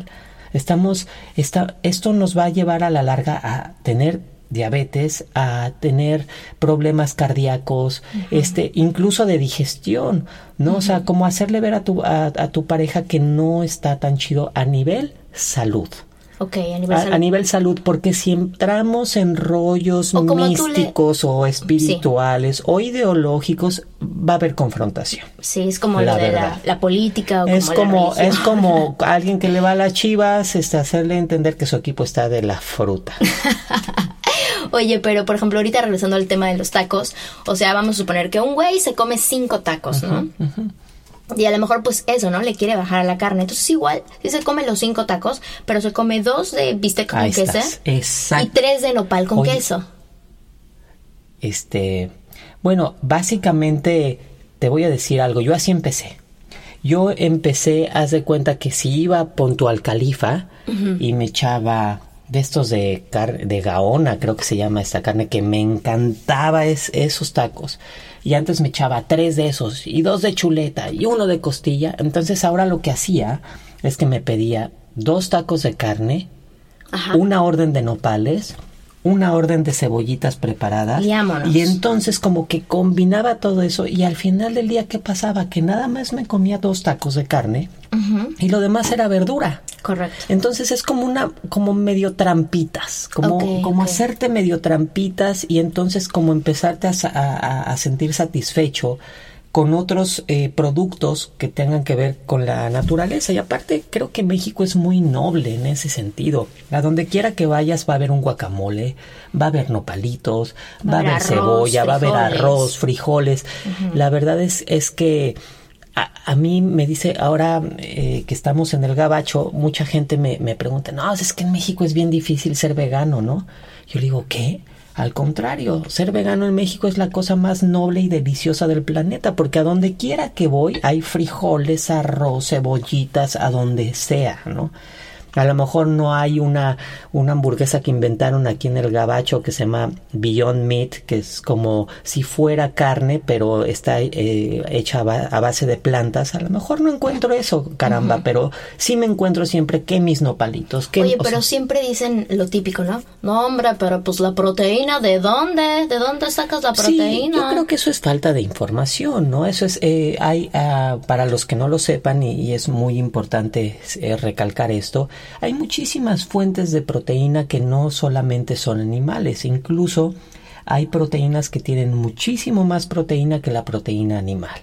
Esto nos va a llevar a la larga a tener diabetes, a tener problemas cardíacos, incluso de digestión, ¿no? O sea, como hacerle ver a tu pareja que no está tan chido a nivel salud. A nivel salud, porque si entramos en rollos místicos o espirituales o ideológicos, va a haber confrontación. Sí, es como lo de la política o como es como alguien que le va a las Chivas, hacerle entender que su equipo está de la fruta. Oye, pero por ejemplo, ahorita regresando al tema de los tacos, o sea, vamos a suponer que un güey se come 5 tacos, ¿no? Y a lo mejor, pues eso, ¿no? Le quiere bajar a la carne. Entonces, igual, sí se come los 5 tacos, pero se come 2 de bistec con queso. Exacto. Y 3 de nopal con queso. Bueno, básicamente, te voy a decir algo. Yo así empecé. Haz de cuenta que si iba punto al Califa y me echaba de estos de gaona, creo que se llama esta carne, que me encantaba esos tacos. Y antes me echaba 3 de esos, y 2 de chuleta, y 1 de costilla. Entonces ahora lo que hacía es que me pedía 2 tacos de carne, una orden de nopales, una orden de cebollitas preparadas. Y entonces como que combinaba todo eso, y al final del día, ¿qué pasaba? Que nada más me comía 2 tacos de carne, y lo demás era verdura. Correcto. Entonces es como medio trampitas, como hacerte medio trampitas, y entonces como empezarte a sentir satisfecho con otros productos que tengan que ver con la naturaleza. Y aparte creo que México es muy noble en ese sentido. A donde quiera que vayas va a haber un guacamole, va a haber nopalitos, va a haber arroz, cebolla, frijoles. Va a haber arroz, frijoles. La verdad es que a mí me dice ahora que estamos en el gabacho, mucha gente me pregunta, no, es que en México es bien difícil ser vegano, ¿no? Yo le digo, ¿qué? Al contrario, ser vegano en México es la cosa más noble y deliciosa del planeta, porque a donde quiera que voy hay frijoles, arroz, cebollitas, a donde sea, ¿no? A lo mejor no hay una hamburguesa que inventaron aquí en el gabacho que se llama Beyond Meat, que es como si fuera carne, pero está hecha a base de plantas. A lo mejor no encuentro eso, caramba, pero sí me encuentro siempre que mis nopalitos. Oye, pero siempre dicen lo típico, ¿no? No, hombre, pero pues la proteína, ¿de dónde? ¿De dónde sacas la proteína? Sí, yo creo que eso es falta de información, ¿no? Eso es, para los que no lo sepan, y es muy importante recalcar esto, hay muchísimas fuentes de proteína que no solamente son animales, incluso hay proteínas que tienen muchísimo más proteína que la proteína animal.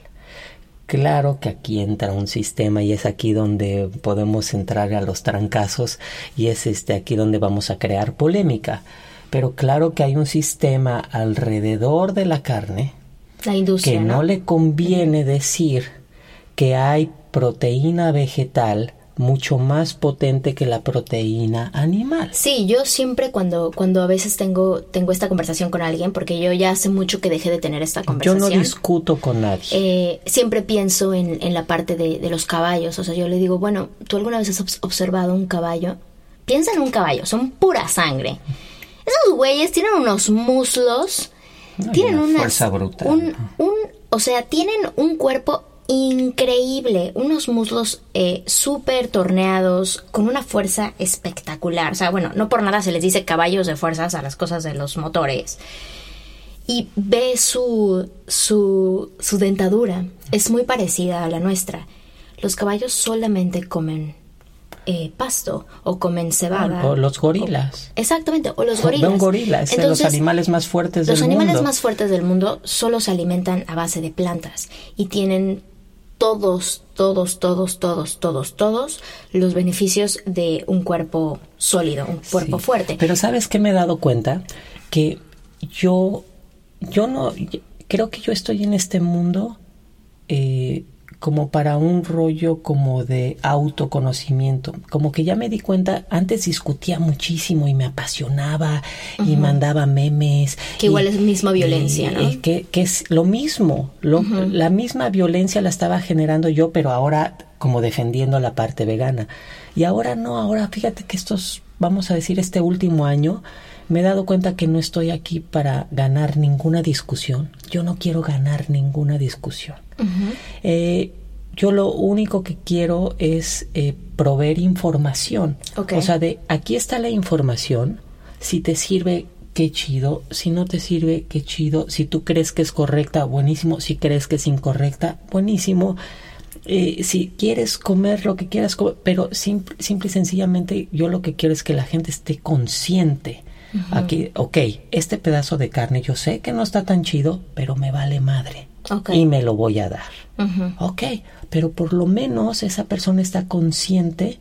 Claro que aquí entra un sistema, y es aquí donde podemos entrar a los trancazos, y es aquí donde vamos a crear polémica. Pero claro que hay un sistema alrededor de la carne, la industria, que no le conviene decir que hay proteína vegetal mucho más potente que la proteína animal. Sí, yo siempre cuando a veces tengo esta conversación con alguien, porque yo ya hace mucho que dejé de tener esta conversación. Yo no discuto con nadie. Siempre pienso en la parte de los caballos. O sea, yo le digo, bueno, ¿tú alguna vez has observado un caballo? Piensa en un caballo, son pura sangre. Esos güeyes tienen unos muslos, tienen una fuerza brutal. O sea, tienen un cuerpo increíble, unos muslos súper torneados, con una fuerza espectacular. O sea, bueno, no por nada se les dice caballos de fuerzas a las cosas de los motores. Y ve su dentadura, es muy parecida a la nuestra. Los caballos solamente comen pasto o comen cebada. O los gorilas. Exactamente, o los gorilas. Un gorila es de los animales más fuertes del mundo. Los animales más fuertes del mundo solo se alimentan a base de plantas y tienen todos los beneficios de un cuerpo sólido, un cuerpo fuerte. Pero ¿sabes qué me he dado cuenta? Que yo no, creo que yo estoy en este mundo como para un rollo como de autoconocimiento, como que ya me di cuenta, antes discutía muchísimo y me apasionaba y mandaba memes. Que igual es misma violencia, ¿no? Que es lo mismo, la misma violencia la estaba generando yo, pero ahora como defendiendo la parte vegana. Y ahora no, ahora fíjate que vamos a decir, este último año, me he dado cuenta que no estoy aquí para ganar ninguna discusión. Yo no quiero ganar ninguna discusión. Yo lo único que quiero es proveer información. Okay. O sea, aquí está la información. Si te sirve, qué chido. Si no te sirve, qué chido. Si tú crees que es correcta, buenísimo. Si crees que es incorrecta, buenísimo. Si quieres comer lo que quieras comer, pero simple y sencillamente yo lo que quiero es que la gente esté consciente. Aquí, este pedazo de carne yo sé que no está tan chido, pero me vale madre. Y me lo voy a dar. Pero por lo menos esa persona está consciente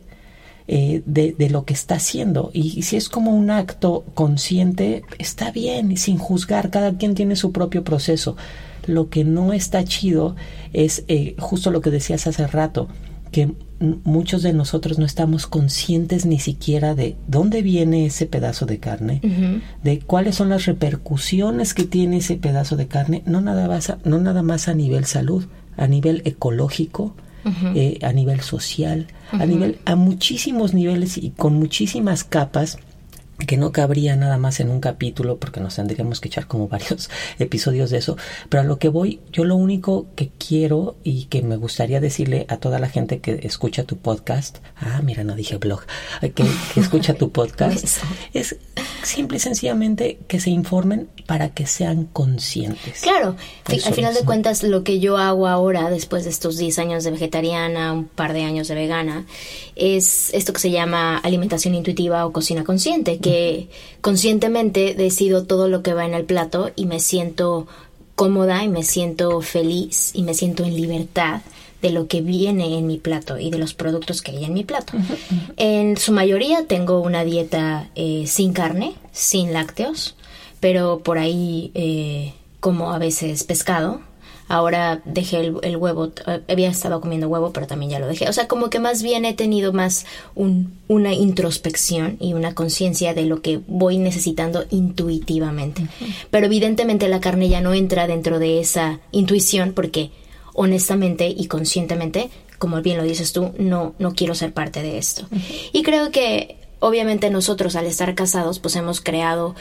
de lo que está haciendo. Y si es como un acto consciente, está bien, y sin juzgar, cada quien tiene su propio proceso. Lo que no está chido es justo lo que decías hace rato, que muchos de nosotros no estamos conscientes ni siquiera de dónde viene ese pedazo de carne, de cuáles son las repercusiones que tiene ese pedazo de carne, no nada más a nivel salud, a nivel ecológico, a nivel social, a muchísimos niveles y con muchísimas capas, que no cabría nada más en un capítulo porque nos tendríamos que echar como varios episodios de eso, pero a lo que voy, yo lo único que quiero y que me gustaría decirle a toda la gente que escucha tu podcast, mira, no dije blog, que escucha tu podcast, es simple y sencillamente que se informen para que sean conscientes. Claro, al final de cuentas lo que yo hago ahora, después de estos 10 años de vegetariana, un par de años de vegana, es esto que se llama alimentación intuitiva o cocina consciente, que conscientemente decido todo lo que va en el plato y me siento cómoda y me siento feliz y me siento en libertad de lo que viene en mi plato y de los productos que hay en mi plato. En su mayoría tengo una dieta sin carne, sin lácteos, pero por ahí como a veces pescado. Ahora dejé el huevo, había estado comiendo huevo, pero también ya lo dejé. O sea, como que más bien he tenido más una introspección y una conciencia de lo que voy necesitando intuitivamente. Pero evidentemente la carne ya no entra dentro de esa intuición porque honestamente y conscientemente, como bien lo dices tú, no quiero ser parte de esto. Y creo que obviamente nosotros al estar casados pues hemos creado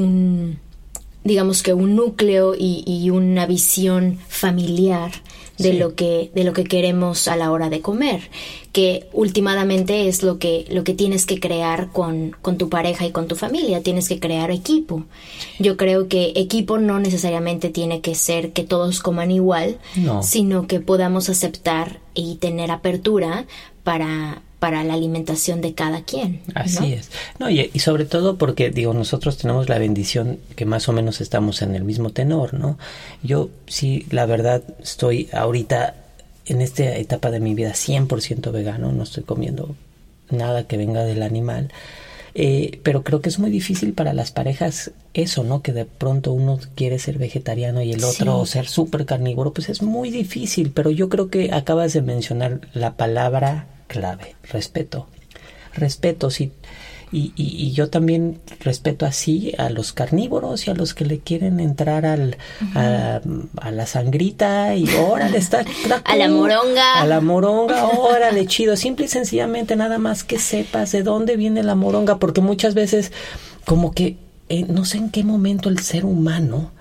digamos que un núcleo y una visión familiar de lo que queremos a la hora de comer, que últimamente es lo que tienes que crear con tu pareja y con tu familia. Tienes que crear equipo. Yo creo que equipo no necesariamente tiene que ser que todos coman igual, sino que podamos aceptar y tener apertura para la alimentación de cada quien, ¿no? Así es. No, y sobre todo porque, nosotros tenemos la bendición que más o menos estamos en el mismo tenor, ¿no? Yo sí, la verdad, estoy ahorita en esta etapa de mi vida 100% vegano, no estoy comiendo nada que venga del animal, pero creo que es muy difícil para las parejas eso, ¿no? Que de pronto uno quiere ser vegetariano y el otro ser súper carnívoro, pues es muy difícil, pero yo creo que acabas de mencionar la palabra clave, respeto, sí, y yo también respeto así a los carnívoros y a los que le quieren entrar a la sangrita y órale, está a la moronga, órale, chido, simple y sencillamente nada más que sepas de dónde viene la moronga, porque muchas veces como que no sé en qué momento el ser humano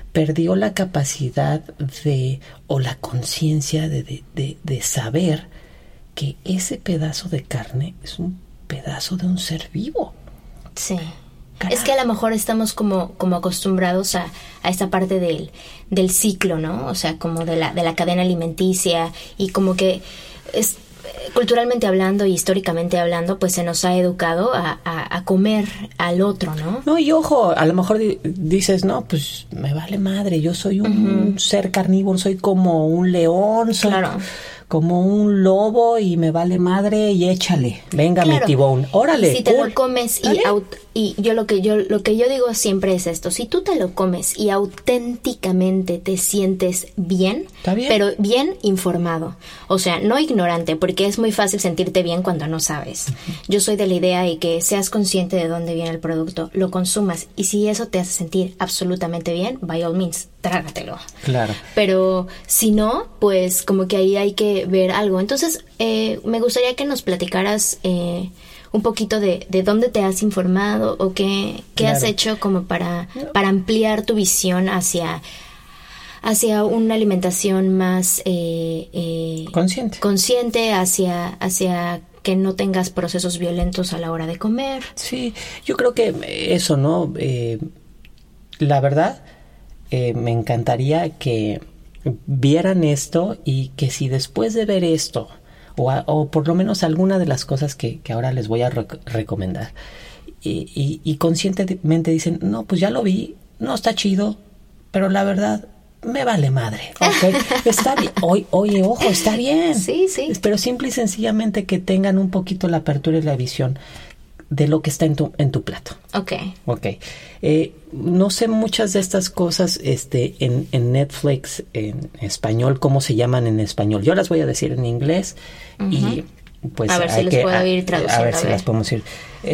perdió la capacidad o la conciencia de saber que ese pedazo de carne es un pedazo de un ser vivo. Sí. Carajo. Es que a lo mejor estamos como acostumbrados a esta parte del ciclo, ¿no? O sea, como de la cadena alimenticia, y como que culturalmente hablando y históricamente hablando, pues se nos ha educado a comer al otro, ¿no? No, y ojo, a lo mejor dices, no, pues me vale madre, yo soy un ser carnívoro, soy como un león, soy como un lobo y me vale madre y échale, venga, mi tibón, órale. Y si te lo comes y yo lo que yo digo siempre es esto: si tú te lo comes y auténticamente te sientes bien, pero bien informado, o sea, no ignorante, porque es muy fácil sentirte bien cuando no sabes. Yo soy de la idea de que seas consciente de dónde viene el producto, lo consumas, y si eso te hace sentir absolutamente bien, by all means, trágatelo. Claro. Pero si no, pues como que ahí hay que ver algo. Entonces, me gustaría que nos platicaras un poquito de dónde te has informado o qué has hecho como para ampliar tu visión hacia una alimentación más consciente, hacia que no tengas procesos violentos a la hora de comer. Sí, yo creo que eso, ¿no? La verdad, me encantaría que vieran esto, y que si después de ver esto, o por lo menos alguna de las cosas que ahora les voy a recomendar, y conscientemente dicen, no, pues ya lo vi, no está chido, pero la verdad me vale madre, ¿okay? Está bien, oye, ojo, está bien, sí, pero simple y sencillamente que tengan un poquito la apertura y la visión de lo que está en tu plato. Okay. No sé muchas de estas cosas en Netflix en español, cómo se llaman en español. Yo las voy a decir en inglés y pues a ver si les puedo ir traduciendo. A ver si las podemos ir.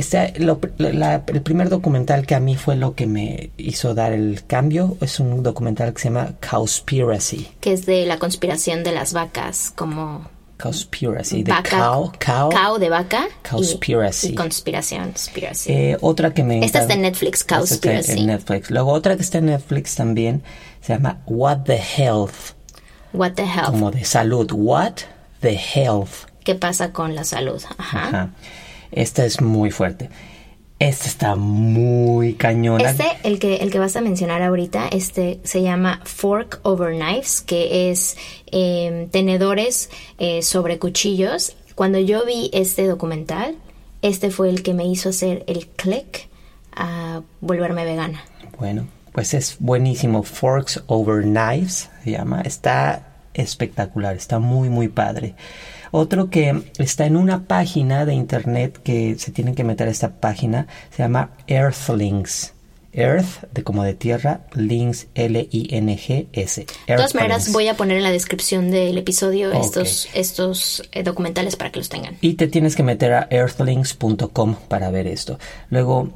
El primer documental que a mí fue lo que me hizo dar el cambio es un documental que se llama Cowspiracy, que es de la conspiración de las vacas, como Cowspiracy, de cow de vaca, Cowspiracy y conspiración, conspiracy. Otra que me esta está en Netflix, Cowspiracy. Está en Netflix. Luego otra que está en Netflix también se llama What the Health. Como de salud. What the Health. ¿Qué pasa con la salud? Ajá. Esta es muy fuerte. Esta está muy cañona. El que vas a mencionar ahorita, se llama Fork Over Knives, que es tenedores sobre cuchillos. Cuando yo vi este documental, fue el que me hizo hacer el click a volverme vegana. Bueno, pues es buenísimo. Forks Over Knives se llama. Está espectacular, está muy, muy padre. Otro que está en una página de internet que se tienen que meter a esta página, se llama Earthlings. Earth, como de tierra, Links, L-I-N-G-S. De todas maneras, voy a poner en la descripción del episodio estos documentales para que los tengan. Y te tienes que meter a earthlings.com para ver esto. Luego,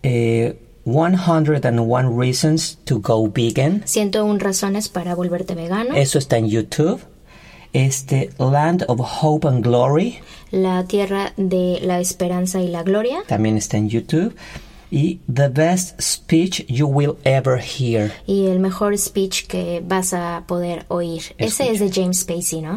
101 Reasons to Go Vegan. 101 razones para volverte vegano. Eso está en YouTube. Land of Hope and Glory. La tierra de la esperanza y la gloria. También está en YouTube. Y The Best Speech You Will Ever Hear. Y el mejor speech que vas a poder oír. Ese es de James Spacey, ¿no?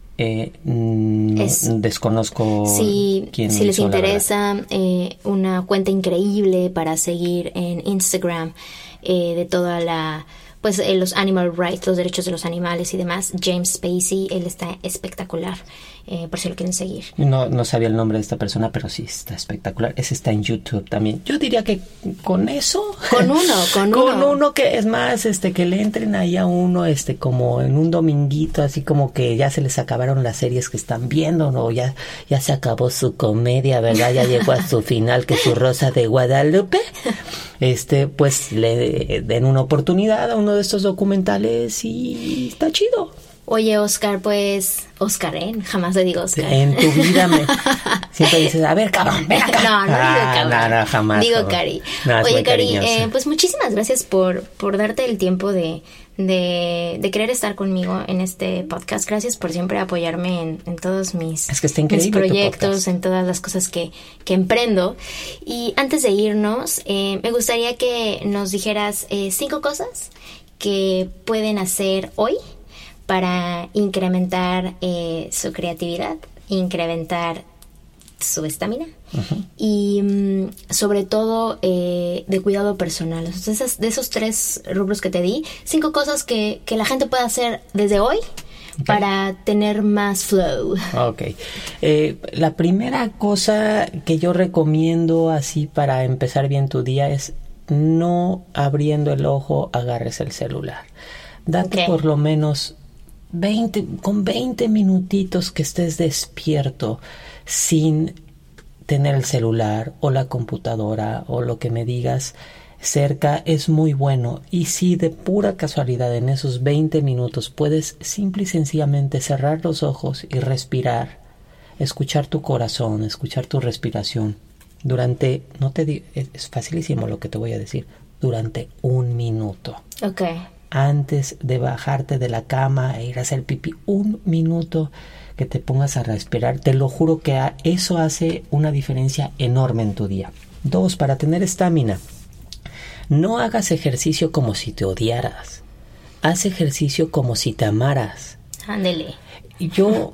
Desconozco quién si les interesa, una cuenta increíble para seguir en Instagram, de toda los animal rights, los derechos de los animales y demás. James Spacey, él está espectacular, por si lo quieren seguir. No sabía el nombre de esta persona, pero sí está espectacular. Ese está en YouTube también. Yo diría que con eso, con uno que es más, que le entren ahí a uno, como en un dominguito, así como que ya se les acabaron las series que están viendo, ¿no? Ya se acabó su comedia, ¿verdad? Ya llegó a su final, que es su Rosa de Guadalupe. Pues le den una oportunidad a uno de estos documentales y está chido. Oye, Oscar, pues... Oscar, jamás le digo Oscar. En tu vida siempre dices, a ver, cabrón, ven acá. No digo cabrón. No, jamás. Digo cabrón. Cari. No, oye, Cari, pues muchísimas gracias por darte el tiempo de querer estar conmigo en este podcast. Gracias por siempre apoyarme en todos mis proyectos, en todas las cosas que emprendo. Y antes de irnos, me gustaría que nos dijeras 5 cosas que pueden hacer hoy para incrementar su creatividad, incrementar su estamina y sobre todo de cuidado personal. Entonces, de esos 3 rubros que te di, 5 cosas que la gente puede hacer desde hoy para tener más flow. Ok. La primera cosa que yo recomiendo así para empezar bien tu día es no abriendo el ojo agarres el celular. Date por lo menos 20 minutitos que estés despierto sin tener el celular o la computadora o lo que me digas cerca es muy bueno. Y si de pura casualidad en esos 20 minutos puedes simple y sencillamente cerrar los ojos y respirar, escuchar tu corazón, escuchar tu respiración durante, no te digo, es facilísimo lo que te voy a decir, durante 1 minuto. Antes de bajarte de la cama e ir a hacer pipí, 1 minuto que te pongas a respirar, te lo juro que eso hace una diferencia enorme en tu día. 2, para tener estamina, no hagas ejercicio como si te odiaras, haz ejercicio como si te amaras. Ándele. Yo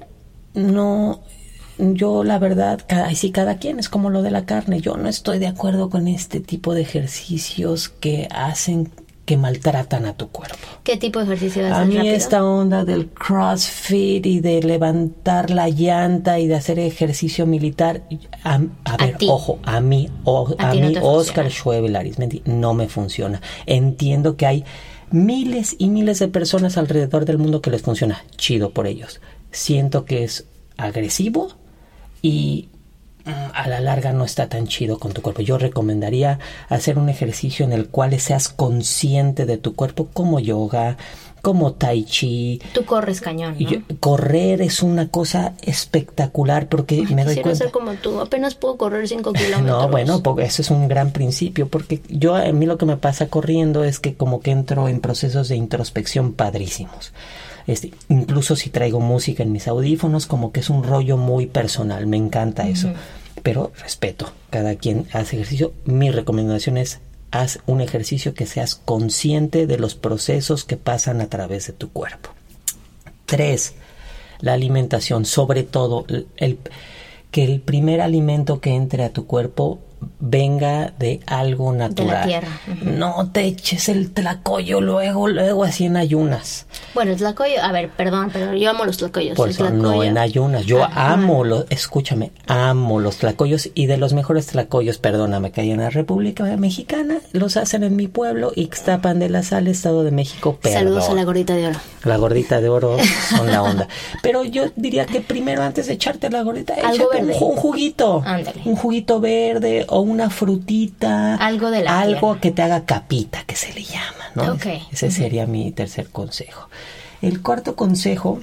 la verdad, cada quien es como lo de la carne, yo no estoy de acuerdo con este tipo de ejercicios que hacen que maltratan a tu cuerpo. ¿Qué tipo de ejercicio haces? A mí rápido? Esta onda del CrossFit y de levantar la llanta y de hacer ejercicio militar, a mí Oscar Schwebel Arizmendi, no me funciona. Entiendo que hay miles y miles de personas alrededor del mundo que les funciona. Chido por ellos. Siento que es agresivo y a la larga no está tan chido con tu cuerpo. Yo recomendaría hacer un ejercicio en el cual seas consciente de tu cuerpo, como yoga, como tai chi. Tú corres cañón, ¿no? Correr es una cosa espectacular porque me doy cuenta. Ser como tú, apenas puedo correr 5 kilómetros. No, bueno, eso es un gran principio, porque a mí lo que me pasa corriendo es que como que entro en procesos de introspección padrísimos. Incluso si traigo música en mis audífonos, como que es un rollo muy personal, me encanta eso, pero respeto, cada quien hace ejercicio. Mi recomendación es: haz un ejercicio que seas consciente de los procesos que pasan a través de tu cuerpo. 3, la alimentación, sobre todo que el primer alimento que entre a tu cuerpo venga de algo natural. De la tierra. No te eches el tlacoyo luego así en ayunas. Bueno, el tlacoyo, a ver, perdón, pero yo amo los tlacoyos. Por eso no en ayunas. Yo amo los tlacoyos, y de los mejores tlacoyos, perdóname, que hay en la República Mexicana, los hacen en mi pueblo, Ixtapan de la Sal, Estado de México. Saludos a la gordita de oro. La gordita de oro son la onda. Pero yo diría que primero, antes de echarte la gordita, algo verde. Un juguito. Ándale. Un juguito verde o una frutita. Algo de la algo que te haga capita, que se le llama, ¿no? Okay. Ese sería mi tercer consejo. El cuarto consejo,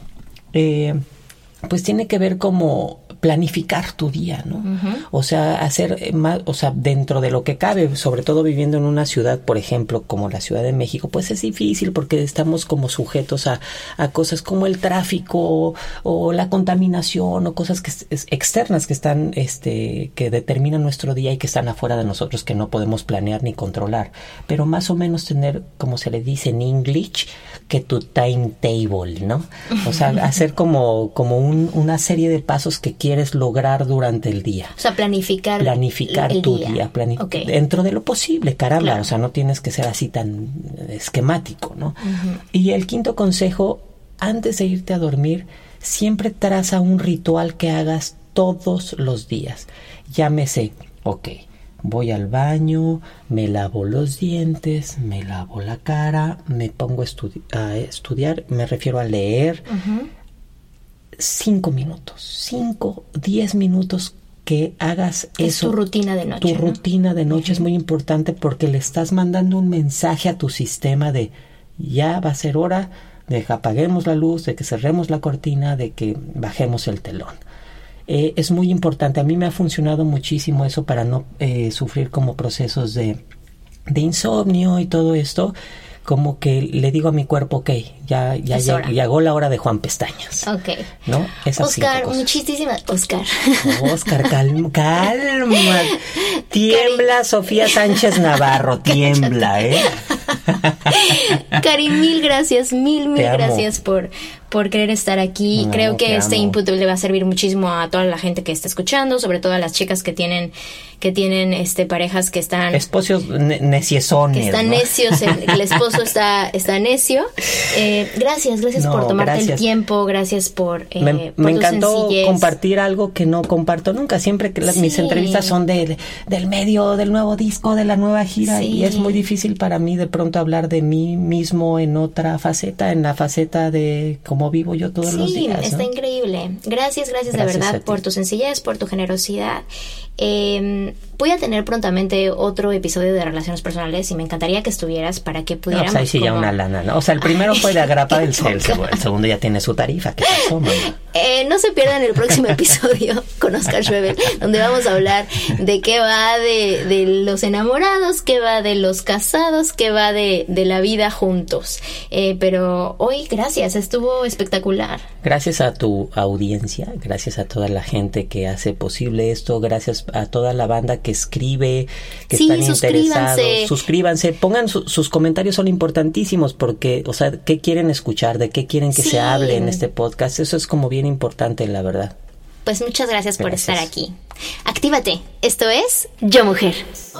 pues tiene que ver como planificar tu día, ¿no? O sea, hacer más, o sea, dentro de lo que cabe, sobre todo viviendo en una ciudad, por ejemplo, como la Ciudad de México, pues es difícil porque estamos como sujetos a cosas como el tráfico o la contaminación o cosas externas que están, que determinan nuestro día y que están afuera de nosotros, que no podemos planear ni controlar. Pero más o menos tener, como se le dice en English, que tu timetable, ¿no? O sea, hacer como una serie de pasos que quieres lograr durante el día. O sea, planificar tu día. Okay. Dentro de lo posible, caramba. Claro. O sea, no tienes que ser así tan esquemático, ¿no? Y el quinto consejo, antes de irte a dormir, siempre traza un ritual que hagas todos los días. Llámese, voy al baño, me lavo los dientes, me lavo la cara, me pongo a estudiar, me refiero a leer. 5 minutos, 10 minutos que hagas eso. Es tu rutina de noche. Tu rutina de noche es muy importante porque le estás mandando un mensaje a tu sistema de ya va a ser hora de que apaguemos la luz, de que cerremos la cortina, de que bajemos el telón. Es muy importante. A mí me ha funcionado muchísimo eso para no sufrir como procesos de insomnio y todo esto. Como que le digo a mi cuerpo, ya llegó la hora de Juan Pestañas. ¿No? Oscar, muchísimas. Oscar, calma. Tiembla Sofía Sánchez Navarro, tiembla, Cari, mil gracias por querer estar aquí. Creo que este input le va a servir muchísimo a toda la gente que está escuchando, sobre todo a las chicas que tienen parejas que están esposos neciesones, que están, ¿no? Necios, el esposo está necio. Gracias por tomarte el tiempo, gracias por me encantó sencillez. Compartir algo que no comparto nunca, siempre que mis entrevistas son del medio, del nuevo disco, de la nueva gira, y es muy difícil para mí de pronto hablar de mí mismo en otra faceta, en la faceta de cómo vivo yo todos los días, ¿no? Está increíble. Gracias de verdad por tu sencillez, por tu generosidad. Voy a tener prontamente otro episodio de relaciones personales y me encantaría que estuvieras para que pudiéramos... No, pues ahí sí ya una lana, ¿no? O sea, el primero fue de agrapa del el segundo ya tiene su tarifa. ¿Qué pasó, mamá? No se pierdan el próximo episodio con Oscar Schwebel, donde vamos a hablar de qué va de los enamorados, qué va de los casados, qué va de la vida juntos. Pero hoy, gracias, estuvo espectacular. Gracias a tu audiencia, gracias a toda la gente que hace posible esto, gracias a toda la banda que escribe, que están interesados. Suscríbanse, pongan sus comentarios, son importantísimos porque, o sea, ¿qué quieren escuchar? ¿De qué quieren que se hable en este podcast? Eso es como bien importante, la verdad. Pues muchas gracias por estar aquí. Actívate. Esto es Yo Mujer.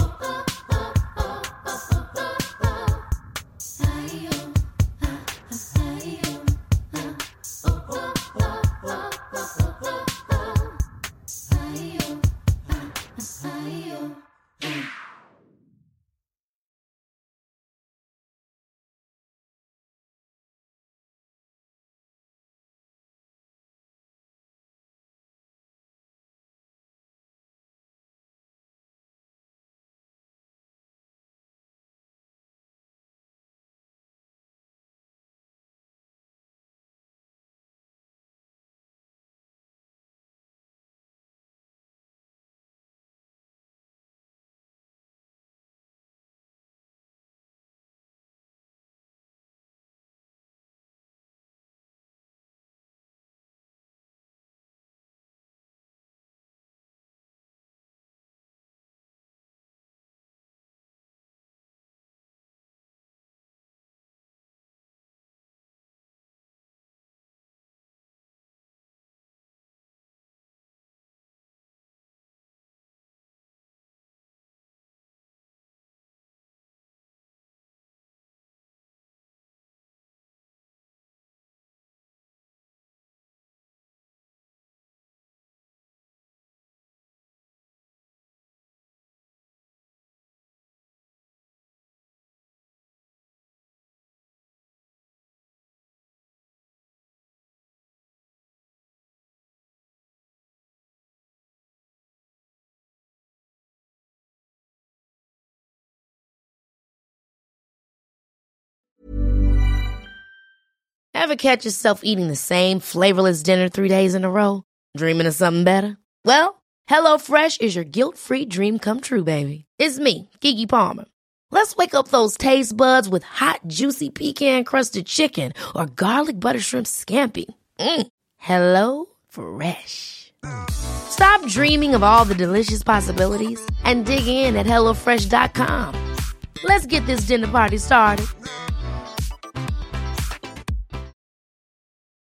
Ever catch yourself eating the same flavorless dinner 3 days in a row? Dreaming of something better? Well, HelloFresh is your guilt-free dream come true, baby. It's me, Keke Palmer. Let's wake up those taste buds with hot, juicy pecan-crusted chicken or garlic butter shrimp scampi. HelloFresh. Stop dreaming of all the delicious possibilities and dig in at HelloFresh.com. Let's get this dinner party started.